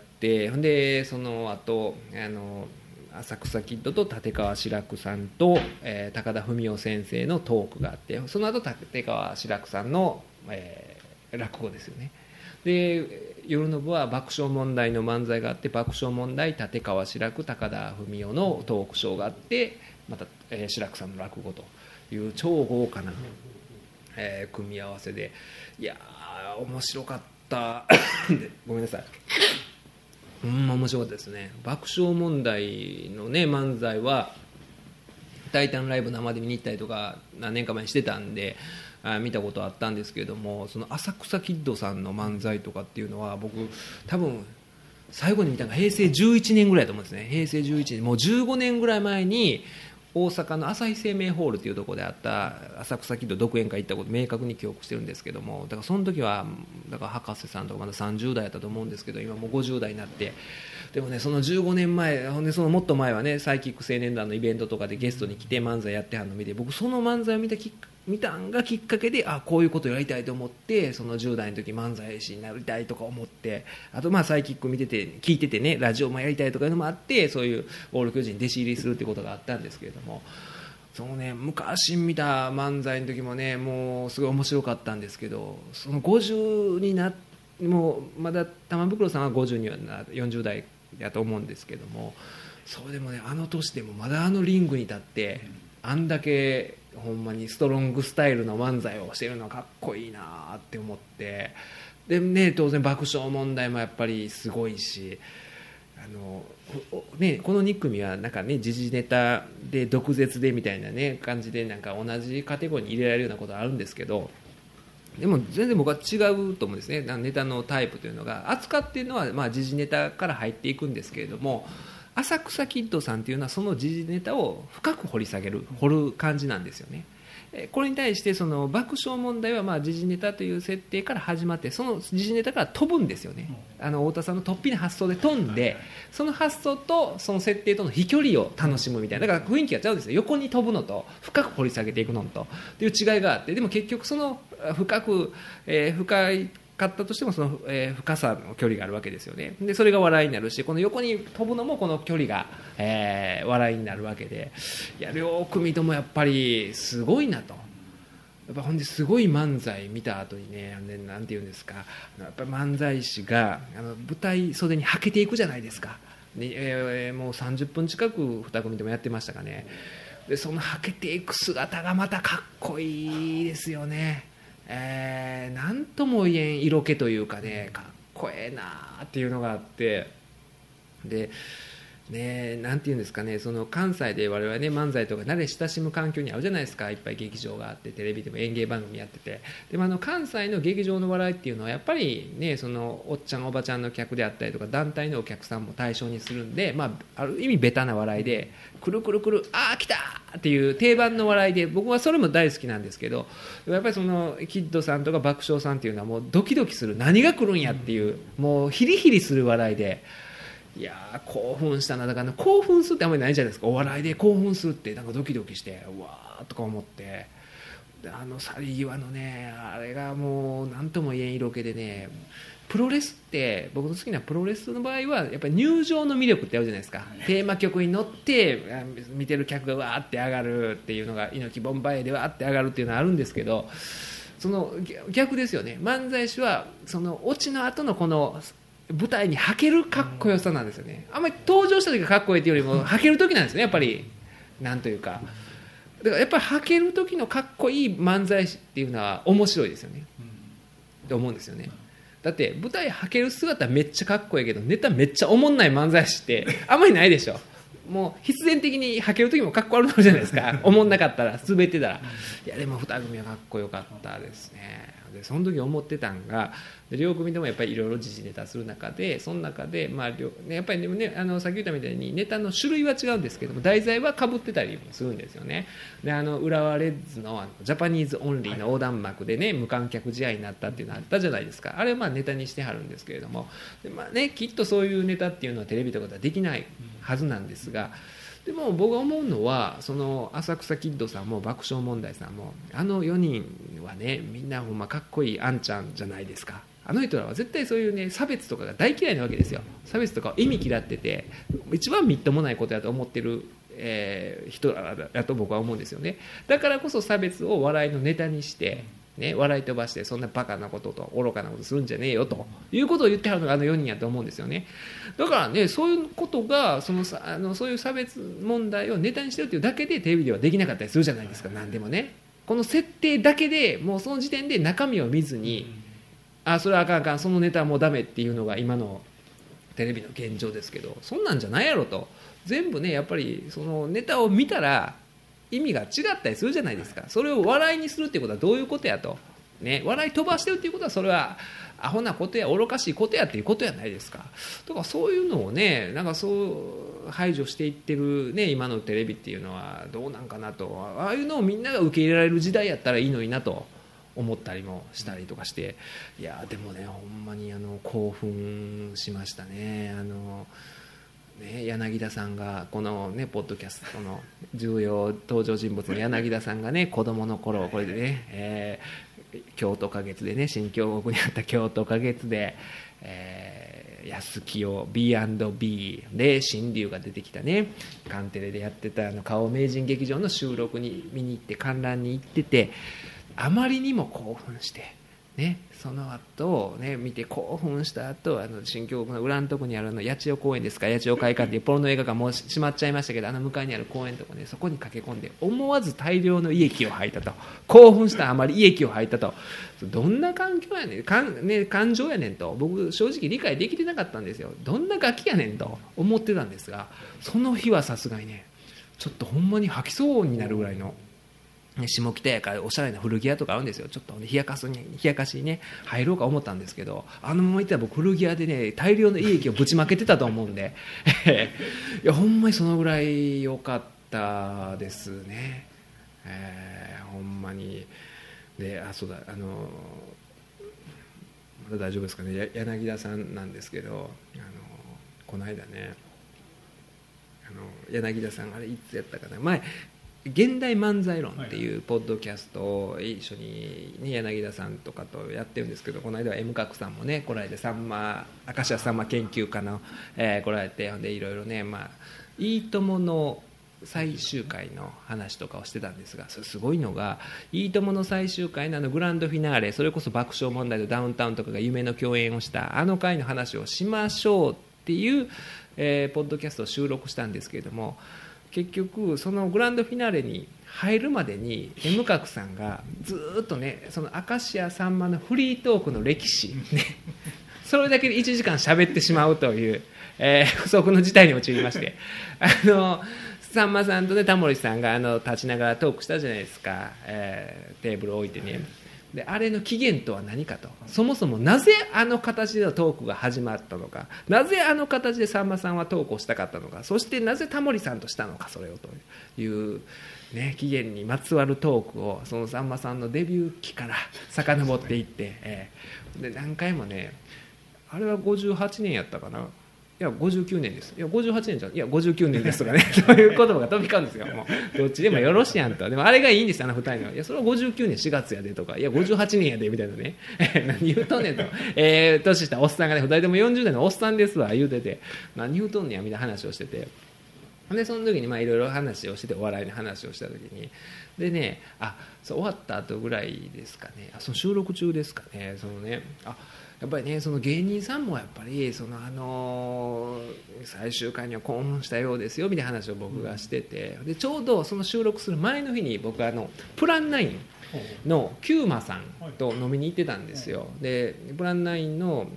ほんでその後あの浅草キッドと立川志らくさんと、えー、高田文夫先生のトークがあって、その後立川志らくさんの、えー、落語ですよね。で夜の部は爆笑問題の漫才があって、爆笑問題立川志らく高田文夫のトークショーがあって、また、えー、志らくさんの落語という超豪華な、えー、組み合わせで、いやー面白かったごめんなさい、ほんま面白かったですね。爆笑問題のね漫才はタイタンライブ生で見に行ったりとか何年か前にしてたんであ見たことあったんですけれども、その浅草キッドさんの漫才とかっていうのは僕多分最後に見たのが平成じゅういちねんぐらいだと思うんですね。平成じゅういちねん、もうじゅうごねんぐらい前に大阪の朝日生命ホールというところであった浅草キッド独演会行ったこと明確に記憶してるんですけども、だからその時はだから博士さんとかまださんじゅう代だったと思うんですけど、今もうごじゅう代になって、でもねそのじゅうごねんまえ、ほんでそのもっと前はねサイキック青年団のイベントとかでゲストに来て漫才やってはるのを見て、僕その漫才を見たきっ見たんがきっかけで、あこういうことをやりたいと思って、そのじゅう代の時漫才師になりたいとか思って、あとまあサイキック見てて聞いててねラジオもやりたいとかいうのもあって、そういうオール巨人に弟子入りするっていうことがあったんですけれども、そのね昔見た漫才の時もねもうすごい面白かったんですけど、そのごじゅうになもうまだ玉袋さんはごじゅうにはなよんじゅう代だと思うんですけども、それでもねあの年でもまだあのリングに立ってあんだけほんまにストロングスタイルの漫才をしてるのはかっこいいなって思って、でね当然爆笑問題もやっぱりすごいし、あのね、このに組はなんかね時事ネタで毒舌でみたいなね感じでなんか同じカテゴリーに入れられるようなことあるんですけど、でも全然僕は違うと思うんですね。ネタのタイプというのが扱っているのはまあ時事ネタから入っていくんですけれども、浅草キッドさんというのはその時事ネタを深く掘り下げる掘る感じなんですよね。これに対してその爆笑問題はまあ時事ネタという設定から始まって、その時事ネタから飛ぶんですよね。あの太田さんの突飛な発想で飛んで、その発想とその設定との飛距離を楽しむみたいな、だから雰囲気が違うんですよ。横に飛ぶのと深く掘り下げていくのとっていう違いがあって、でも結局その深く、えー、深いかったとしてもその、えー、深さの距離があるわけですよね。でそれが笑いになるし、この横に飛ぶのもこの距離が、えー、笑いになるわけで、いや両組ともやっぱりすごいなと。やっぱほんですごい漫才見た後にね、なんて言うんですか、やっぱり漫才師があの舞台袖にはけていくじゃないですか、ねえー、もうさんじゅっぷん近くに組でもやってましたかね。でそのはけていく姿がまたかっこいいですよね。えー、なんとも言えん色気というかね、かっこええなっていうのがあって、でね、なんていうんですかね、その関西で我々ね漫才とか慣れ親しむ環境にあるじゃないですか。いっぱい劇場があってテレビでも演芸番組やってて、でもあの関西の劇場の笑いっていうのはやっぱりね、そのおっちゃんおばちゃんの客であったりとか団体のお客さんも対象にするんで、まあ、ある意味ベタな笑いでくるくるくるあー来たっていう定番の笑いで、僕はそれも大好きなんですけど、やっぱりそのキッドさんとか爆笑さんっていうのはもうドキドキする、何が来るんやっていうもうヒリヒリする笑いで、いやー興奮したな。だから興奮するってあんまりないじゃないですか。お笑いで興奮するってなんかドキドキしてうわーとか思って、であの去り際のねあれがもう何とも言えん色気でね、プロレスって僕の好きなプロレスの場合はやっぱり入場の魅力ってあるじゃないですか。テーマ曲に乗って見てる客がわーって上がるっていうのが猪木ボンバイエでわーって上がるっていうのはあるんですけど、その逆ですよね。漫才師はそのオチの後のこの舞台にはけるかっこよさなんですよね。あんまり登場した時がかっこいいというよりもはける時なんですね。やっぱりなんというか、だからやっぱりはける時のかっこいい漫才師っていうのは面白いですよねって思うんですよね。だって舞台はける姿めっちゃかっこいいけどネタめっちゃおもんない漫才師ってあんまりないでしょ。 もう必然的に履ける時もかっこ悪くなるじゃないですか思んなかったら滑ってたら。いやでもに組はかっこよかったですね。でその時思ってたんが、で両組でもやっぱりいろいろ時事ネタする中で、その中で、まあ両ね、やっぱりでも、ね、あのさっき言ったみたいにネタの種類は違うんですけども、題材はかぶってたりもするんですよね。であの浦和レッズ の, あのジャパニーズオンリーの横断幕でね、無観客試合になったっていうのあったじゃないですか。あれはまあネタにしてはるんですけれども、で、まあね、きっとそういうネタっていうのはテレビとかではできないはずなんですが、でも僕が思うのは、その浅草キッドさんも爆笑問題さんもあのよにんはね、みんなほんまかっこいいあんちゃんじゃないですか。あの人らは絶対そういうね差別とかが大嫌いなわけですよ。差別とかを意味嫌ってて、一番みっともないことだと思ってる、えー、人だと僕は思うんですよね。だからこそ差別を笑いのネタにしてね、笑い飛ばして、そんなバカなことと愚かなことするんじゃねえよということを言ってはるのがあのよにんやと思うんですよね。だからね、そういうことがそのあのそういう差別問題をネタにしてるっていうだけでテレビではできなかったりするじゃないですか。何でもね、この設定だけでもうその時点で中身を見ずに、あそれはあかんあかん、そのネタはもうダメっていうのが今のテレビの現状ですけど、そんなんじゃないやろと。全部ねやっぱりそのネタを見たら意味が違ったりするじゃないですか。それを笑いにするっていうことはどういうことやと、ね、笑い飛ばしてるっていうことは、それはアホなことや愚かしいことやっていうことやないですか。だからそういうのをね、なんかそう排除していってる、ね、今のテレビっていうのはどうなんかなと。ああいうのをみんなが受け入れられる時代やったらいいのになと思ったりもしたりとかして、いやでもね、ほんまにあの興奮しましたね。あのね、柳田さんがこの、ね、ポッドキャストの重要登場人物の柳田さんがね、子供の頃これでね、えー、京都花月でね、新京極にあった京都花月で、えー、安清 ビーアンドビー で新龍が出てきたね、カンテレでやってたあの顔名人劇場の収録に見に行って観覧に行ってて、あまりにも興奮してね、その後ね見て興奮した後、あの新京極の裏のとこにあるの八千代公園ですか、八千代会館っていうポロの映画館もう閉まっちゃいましたけど、あの向かいにある公園のとこね、そこに駆け込んで思わず大量の胃液を吐いたと。興奮したあまり胃液を吐いたと。どんな環境やねん、かん、ね、感情やねんと僕正直理解できてなかったんですよ。どんなガキやねんと思ってたんですが、その日はさすがにね、ちょっとほんまに吐きそうになるぐらいの下北やからおしゃれな古着屋とかあるんですよ。ちょっと冷やかすに冷やかしにね入ろうか思ったんですけど、あのまま行ったら僕古着屋でね大量の胃液をぶちまけてたと思うんでいやほんまにそのぐらい良かったですね、えー、ほんまに。で、あ、そうだ、あのまだ大丈夫ですかね、柳田さんなんですけど、あのこの間ね、あの柳田さんあれいつやったかな、前現代漫才論っていうポッドキャストを一緒に、ね、柳田さんとかとやってるんですけど、この間は M 角さんもね来られて、さんま明石家さんま研究家の、えー、来られて、でいろいろね、まあ、いいともの最終回の話とかをしてたんですが、それすごいのが、いいともの最終回のあのグランドフィナーレ、それこそ爆笑問題とダウンタウンとかが夢の共演をしたあの回の話をしましょうっていう、えー、ポッドキャストを収録したんですけれども、結局そのグランドフィナーレに入るまでに M 角さんがずっとね、その明石家さんまのフリートークの歴史、ね、それだけでいちじかん喋ってしまうという、えー、不測の事態に陥りまして、あのさんまさんとねタモリさんがあの立ちながらトークしたじゃないですか、えー、テーブルを置いてね。であれの起源とは何かと、そもそもなぜあの形でのトークが始まったのか、なぜあの形でさんまさんはトークをしたかったのか、そしてなぜタモリさんとしたのか、それをという、ね、起源にまつわるトークをそのさんまさんのデビュー期から遡っていって、えー、で何回もね、あれはごじゅうはちねんやったかな、いやごじゅうきゅうねんです、いやごじゅうはちねんじゃん、いやごじゅうきゅうねんですとかねそういう言葉が飛び交うんですよ。もうどっちでもよろしやんと。でもあれがいいんですよ、あのふたりの。いやそれはごじゅうきゅうねんしがつやでとか、いやごじゅうはちねんやでみたいなね何言うとんねんと、えー、年したおっさんがね、ふたりともよんじゅう代のおっさんですわ言うてて、何言うとんねんやみたいな話をしてて、でその時にまあいろいろ話をしてて、お笑いの話をした時に、でね、あそう終わった後ぐらいですかね、あその収録中ですかね、そのね、あやっぱりね、その芸人さんもやっぱりそのあの最終回には興奮したようですよみたいな話を僕がしてて、でちょうどその収録する前の日に僕はあのプランナインのキューマさんと飲みに行ってたんですよ。でプランナインの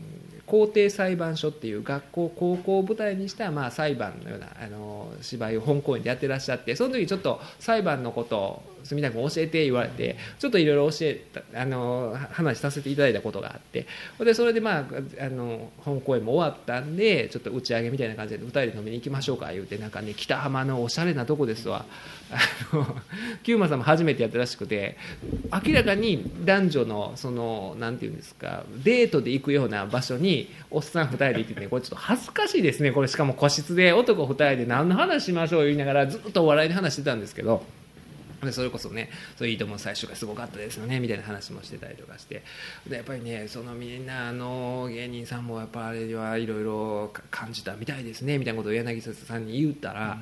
校庭裁判所っていう学校高校を舞台にしたまあ裁判のようなあの芝居を本公演でやってらっしゃって、その時ちょっと裁判のことを住田君教えて言われて、ちょっといろいろ教えたあの話させていただいたことがあって、でそれでまああの本公演も終わったんでちょっと打ち上げみたいな感じでふたりで飲みに行きましょうか言うて、なんかね北浜のおしゃれなとこですわ、あのキューマさんも初めてやったらしくて、明らかに男女のそのなんていうんですかデートで行くような場所におっさんふたりで行ってて、ね、これちょっと恥ずかしいですねこれ。しかも個室で男ふたりで何の話しましょう言いながらずっとお笑いの話してたんですけど、でそれこそね「それいいとも最初がすごかったですよね」みたいな話もしてたりとかして、でやっぱりねそのみんなあの芸人さんもやっぱあれはいろいろ感じたみたいですねみたいなことを柳沢さんに言ったら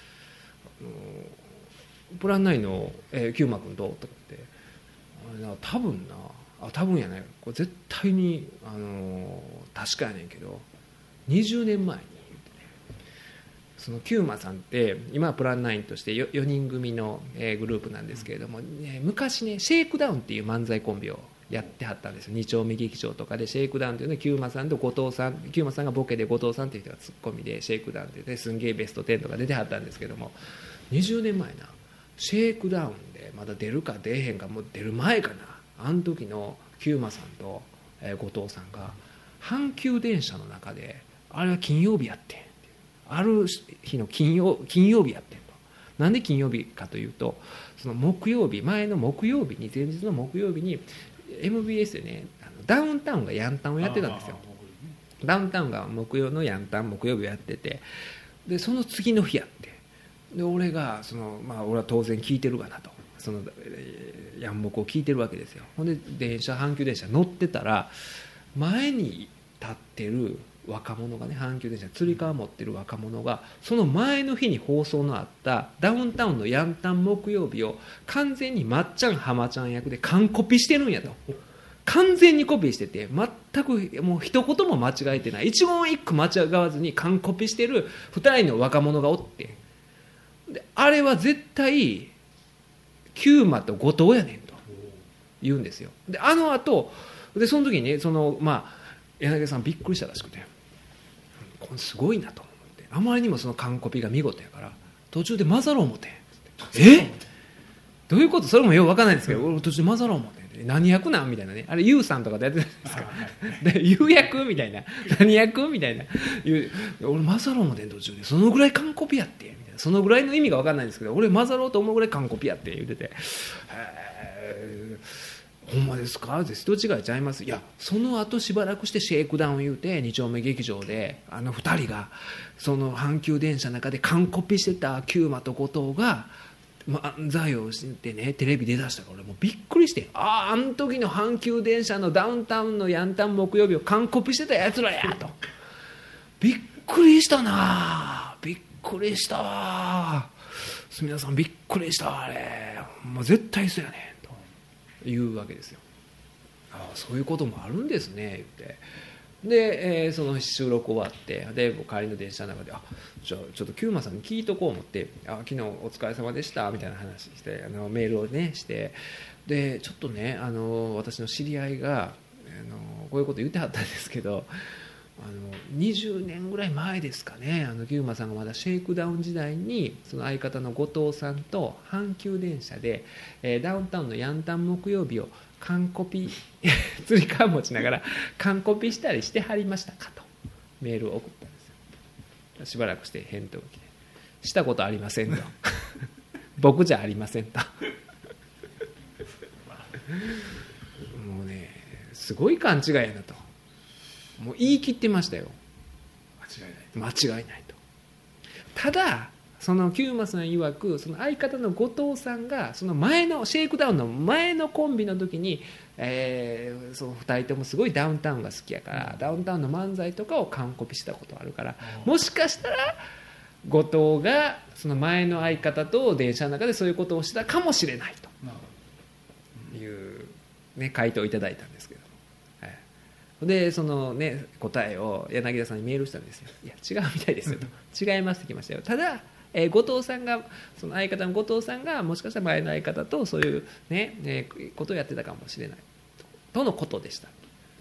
「うん、あのプランナインの、えー、キューマ君どう?」とかって「あれな多分なあ多分やねこれ絶対に、あのー、確かやねんけどにじゅうねんまえにそのキューマさんって今はプランナインとして よ, よにん組の、えー、グループなんですけれども、ね、昔ねシェイクダウンっていう漫才コンビをやってはったんですよ。に丁目劇場とかでシェイクダウンっていうのはキューマさんと後藤さん、キューマさんがボケで後藤さんっていう人がツッコミでシェイクダウンっていうすんげえベストじゅうとか出てはったんですけども、にじゅうねんまえなシェイクダウンでまだ出るか出えへんかもう出る前かな、あの時のキューマさんと、えー、後藤さんが阪急電車の中であれは金曜日やってんある日の金曜、金曜日やってんと。なんで金曜日かというとその木曜日前の木曜日に前日の木曜日に エムビーエス でねあのダウンタウンがヤンタンをやってたんですよ。ダウンタウンが木曜のヤンタン木曜日やってて、でその次の日やって、で俺がその、まあ、俺は当然聞いてるかなとそのヤンモクを聞いてるわけですよ。ほんで電車阪急電車乗ってたら前に立ってる若者がね阪急電車つり革持ってる若者がその前の日に放送のあったダウンタウンのヤンタン木曜日を完全にまっちゃん浜ちゃん役で完コピしてるんやと。完全にコピーしてて全くもう一言も間違えてない、一言一句間違わずに完コピしてるふたりの若者がおって、であれは絶対キューマと後藤やねんと言うんですよ。であの後でその時にねそのまあ柳さんびっくりしたらしくて、これすごいなと思って、あまりにもその完コピが見事やから途中で混ざろう思て、えどういうこと、それもよく分からないんですけど、俺途中で混ざろう思て、何役なんみたいなね、あれユウさんとかでやってたんですかでユウ役みたいな何役みたいな俺混ざろう思てん途中でそのぐらい完コピやってみたいな、そのぐらいの意味が分からないんですけど俺混ざろうと思うぐらい完コピやって言ってて、へほんまですかって人違いちゃいます。いやその後しばらくしてシェイクダウン言うてに丁目劇場であのふたりがその阪急電車の中で完コピしてたキューマと後藤が漫才をしてねテレビ出だしたから俺もうびっくりして、あああの時の阪急電車のダウンタウンのヤンタン木曜日を完コピしてたやつらやとびっくりしたなびっくりしたわ皆さんびっくりしたわあれほんま絶対そうやねん言うわけですよ。ああそういうこともあるんですね言って、で、えー、その収録終わってで帰りの電車の中であじゃあちょっとキューマさんに聞いとこう思ってあ昨日お疲れ様でしたみたいな話してあのメールをねしてでちょっとねあの私の知り合いがあのこういうこと言ってはったんですけどあのにじゅうねんぐらい前ですかねあのキューマさんがまだシェイクダウン時代にその相方の後藤さんと阪急電車で、えー、ダウンタウンのヤンタン木曜日を完コピつり革持ちながら完コピしたりしてはりましたかとメールを送ったんですよ。しばらくして返答が来てしたことありませんと僕じゃありませんともうねすごい勘違いやなともう言い切ってましたよ。間違いない間違いないと。ただそのキューマさん曰くその相方の後藤さんがその前のシェイクダウンの前のコンビの時に、えー、そのふたりともすごいダウンタウンが好きやから、うん、ダウンタウンの漫才とかを完コピしたことあるから、うん、もしかしたら後藤がその前の相方と電車の中でそういうことをしたかもしれないという、ね、回答をいただいたんですけど、でそのね答えを柳田さんにメールしたんですよ。いや違うみたいですよと違いますってきましたよ。ただ、えー、後藤さんがその相方の後藤さんがもしかしたら前の相方とそういうね、ねことをやってたかもしれないとのことでした。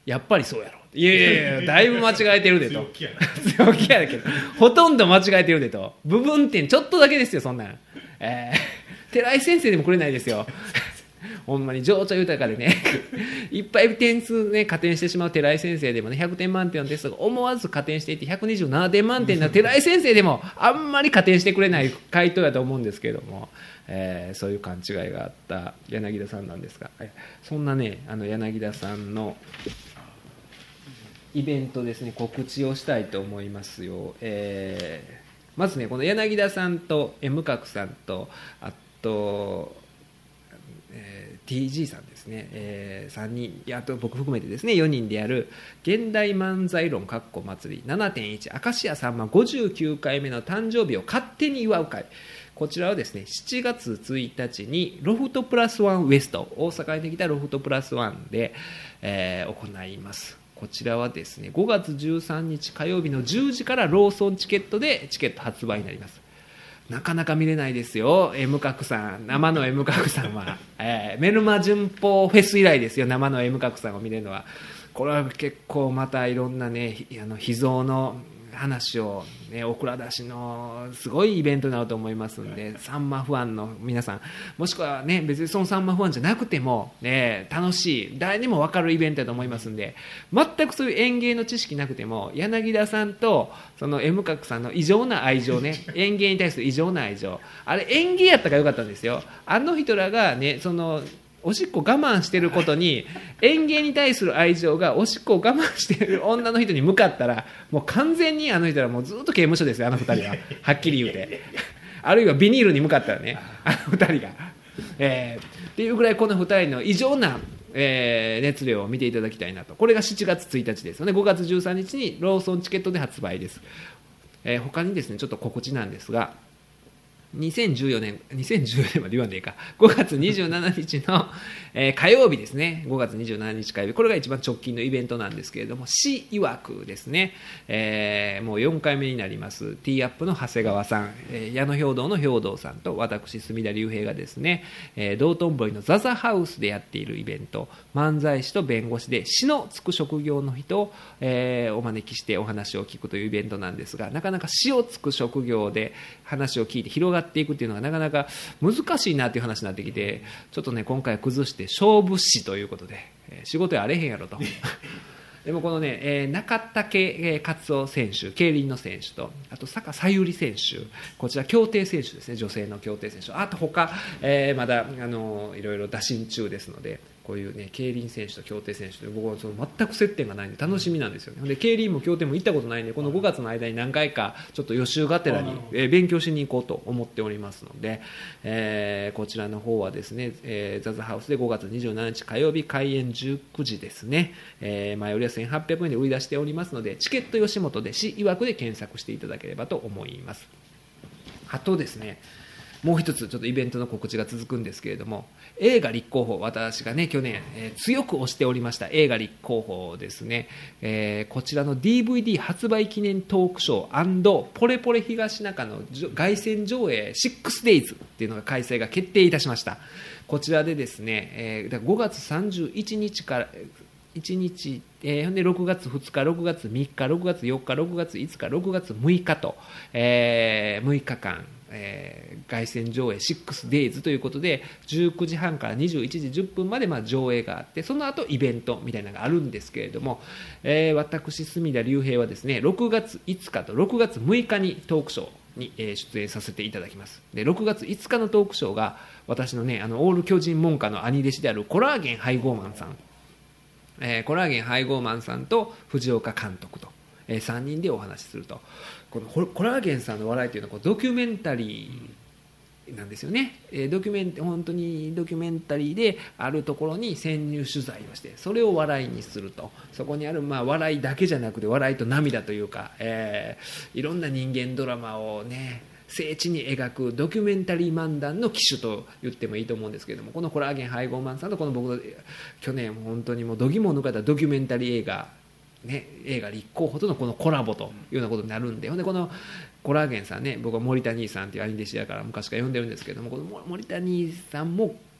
やっぱりそうやろ。いやいやいやだいぶ間違えてるでと。 強気やな強気やだけどほとんど間違えてるでと。部分点ちょっとだけですよそんなん、えー、寺井先生でもくれないですよほんまに情緒豊かでねいっぱい点数ね加点してしまう寺井先生でもねひゃくてん満点のテストが思わず加点していてひゃくにじゅうななてん満点の寺井先生でもあんまり加点してくれない回答だと思うんですけども、えー、そういう勘違いがあった柳田さんなんですが、そんなねあの柳田さんのイベントですね告知をしたいと思いますよ、えー、まずねこの柳田さんと M 角さんとあと、えー、ティージー さんですね、えー、さんにんあと僕含めてですねよにんでやる現代漫才論かっこ祭り ななてんいち 明石家さんまごじゅうきゅうかいめの誕生日を勝手に祝う会、こちらはですねしちがつついたちにロフトプラスワンウエスト大阪にできたロフトプラスワンで、えー、行います。こちらはですねごがつじゅうさんにち火曜日のじゅうじからローソンチケットでチケット発売になります。なかなか見れないですよ M 角さん、生の M 角さんは、えー、メルマ旬報フェス以来ですよ生の M 角さんを見れるのは。これは結構またいろんなねあの秘蔵の話を、ね、オクラ出しのすごいイベントになると思いますんで、さんまファンの皆さんもしくはね別にそのさんまファンじゃなくても、ね、楽しい誰にも分かるイベントだと思いますんで、全くそういう演芸の知識なくても柳田さんとその M 角さんの異常な愛情ね演芸に対する異常な愛情、あれ演芸やったからよかったんですよ。あの人らがねそのおしっこ我慢してることに演芸に対する愛情がおしっこを我慢してる女の人に向かったらもう完全にあの人はもうずっと刑務所ですよあの二人ははっきり言うてあるいはビニールに向かったらねあの二人が、えー、っていうぐらいこの二人の異常な、えー、熱量を見ていただきたいなと。これがしちがつついたちですよね。ごがつじゅうさんにちにローソンチケットで発売です。えー、他にですねちょっと告知なんですがにせんじゅうよねんにせんじゅうよねんまで言わんでいいかごがつにじゅうしちにちの、えー、火曜日ですねごがつにじゅうしちにち火曜日、これが一番直近のイベントなんですけれども市いわくですね、えー、もうよんかいめになりますティーアップの長谷川さん、えー、矢野兵道の兵道さんと私隅田隆平がですね、えー、道頓堀のザザハウスでやっているイベント漫才師と弁護士で死のつく職業の人を、えー、お招きしてお話を聞くというイベントなんですが、なかなか死をつく職業で話を聞いて広がっていくっていうのがなかなか難しいなっていう話になってきて、ちょっとね今回崩して勝負師ということで、えー、仕事やれへんやろとでもこのね、えー、中武克夫選手競輪の選手とあと坂さゆり選手、こちら競艇選手ですね、女性の競艇選手、あと他、えー、まだあのいろいろ打診中ですので、こういうね競輪選手と競艇選手と僕はその全く接点がないんで楽しみなんですよね。で競輪も競艇も行ったことないんで、このごがつの間に何回かちょっと予習がてらに、えー、勉強しに行こうと思っておりますので、えー、こちらの方はですね、えー、ザザハウスでごがつにじゅうしちにち火曜日開演じゅうくじですね、えー、前売りはせんはっぴゃくえんで売り出しておりますので、チケット吉本で市いわくで検索していただければと思います。あとですねもう一つちょっとイベントの告知が続くんですけれども、映画立候補、私がね去年、えー、強く推しておりました映画立候補ですね、えー、こちらの ディーブイディー 発売記念トークショー&ポレポレ東中の凱旋上映 シックスデイズ っていうのが開催が決定いたしました。こちらでですね、えー、ごがつさんじゅういちにちからいちにち、えー、でろくがつふつか、ろくがつみっか、ろくがつよっか、ろくがついつか、ろくがつむいかと、えー、むいかかん、えー、凱旋上映 シックスデイズ ということでじゅうくじはんからにじゅういちじじゅっぷんまでまあ上映があって、その後イベントみたいなのがあるんですけれども、えー、私隅田隆平はですねろくがついつかとろくがつむいかにトークショーに出演させていただきます。でろくがついつかのトークショーが私のねあのオール巨人門下の兄弟子であるコラーゲン配合マンさん、えー、コラーゲン配合マンさんと藤岡監督と、えー、さんにんでお話しすると。このコラーゲンさんの笑いというのはこうドキュメンタリーなんですよね、えー、ドキュメン本当にドキュメンタリーであるところに潜入取材をしてそれを笑いにすると、そこにあるまあ笑いだけじゃなくて笑いと涙というか、えー、いろんな人間ドラマをね精緻に描くドキュメンタリー漫談の機種と言ってもいいと思うんですけれども、このコラーゲン配合マンさんとこの僕の去年本当にもう度肝を抜かれたドキュメンタリー映画、ね、映画立候補とのこのコラボというようなことになるんで、ほんでこのコラーゲンさんね、僕は森田兄さんという兄弟子だから昔から呼んでるんですけれども、この森田兄さんも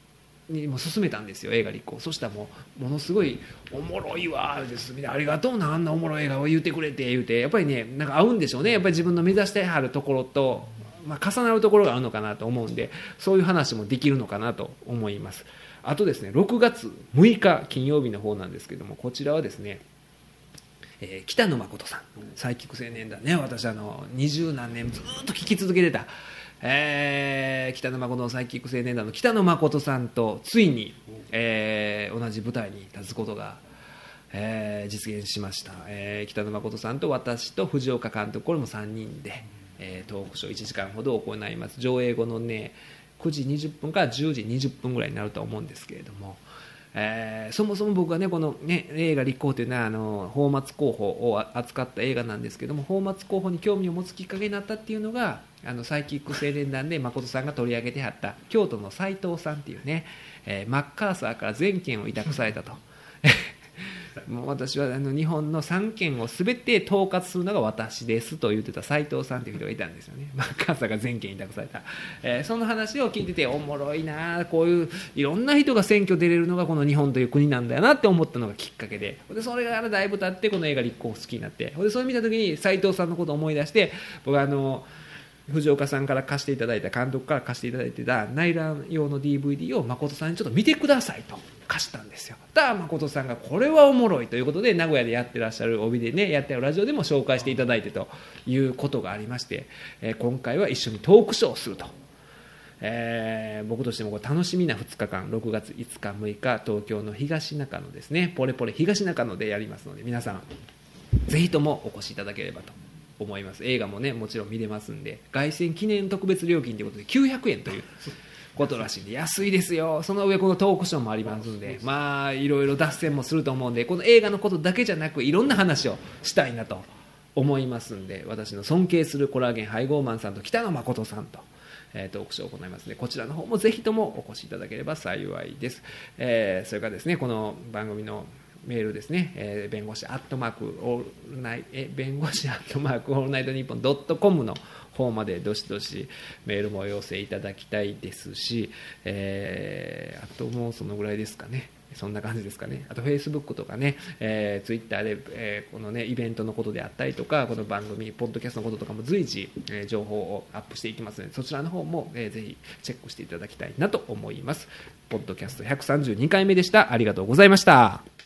にも勧めたんですよ、映画立候補。そしたらもうものすごいおもろいわですみたいな、ありがとうな、あんなおもろい映画を言ってくれて言うて、やっぱりねなんか合うんでしょうね、やっぱり自分の目指してはるところと、まあ、重なるところがあるのかなと思うんで、そういう話もできるのかなと思います。あとですね、ろくがつむいか金曜日の方なんですけども、こちらはですね、えー、北野誠さん、サイキック青年団ね、私あの二十何年ずっと聞き続けてた、えー、北野誠のサイキック青年団の北野誠さんとついに、えー、同じ舞台に立つことが、えー、実現しました、えー、北野誠さんと私と藤岡監督、これもさんにんで、えー、トークショーいちじかんほど行います。上映後のねくじにじゅっぷんからじゅうじにじゅっぷんぐらいになると思うんですけれども、えー、そもそも僕はねこのね映画立候補というのはあの泡沫候補を扱った映画なんですけども、泡沫候補に興味を持つきっかけになったっていうのが、あのサイキック青年団で誠さんが取り上げてはった京都の斉藤さんっていうね、えー、マッカーサーから全権を委託されたともう私はあの日本のさんけんを全て統括するのが私ですと言ってた斉藤さんという人がいたんですよね。マッカーサーが全権委託された、えー、その話を聞いてておもろいな、こういういろんな人が選挙出れるのがこの日本という国なんだよなって思ったのがきっかけで、でそれがだいぶ経ってこの映画立候補好きになって、でそれ見た時に斉藤さんのことを思い出して、僕はあの藤岡さんから貸していただいた、監督から貸していただいてた内覧用の ディーブイディー を誠さんにちょっと見てくださいと貸したんですよ。だから誠さんがこれはおもろいということで、名古屋でやってらっしゃる帯でねやってるラジオでも紹介していただいてということがありまして、えー、今回は一緒にトークショーをすると、えー、僕としてもこれ楽しみなふつかかん、ろくがついつかむいか東京の東中野ですね、ポレポレ東中野でやりますので、皆さんぜひともお越しいただければと思います。映画もねもちろん見れますんで、凱旋記念特別料金ということできゅうひゃくえんということらしいんで安いですよ。その上このトークショーもありますんで、まあいろいろ脱線もすると思うんで、この映画のことだけじゃなくいろんな話をしたいなと思いますんで、私の尊敬するコラーゲン配合マンさんと北野誠さんと、えー、トークショーを行いますので、こちらの方もぜひともお越しいただければ幸いです。えー、それからですね、この番組のメールですね、えー、弁護士アットマークオールナイえ弁護士アットマークオールナイトニッポンドットコムの方までどしどしメールもお寄せいただきたいですし、えー、あともうそのぐらいですかね、そんな感じですかね。あとフェイスブックとかね、えー、ツイッターで、えー、このねイベントのことであったりとか、この番組ポッドキャストのこととかも随時、えー、情報をアップしていきますので、そちらの方も、えー、ぜひチェックしていただきたいなと思います。ポッドキャストひゃくさんじゅうにかいめでした。ありがとうございました。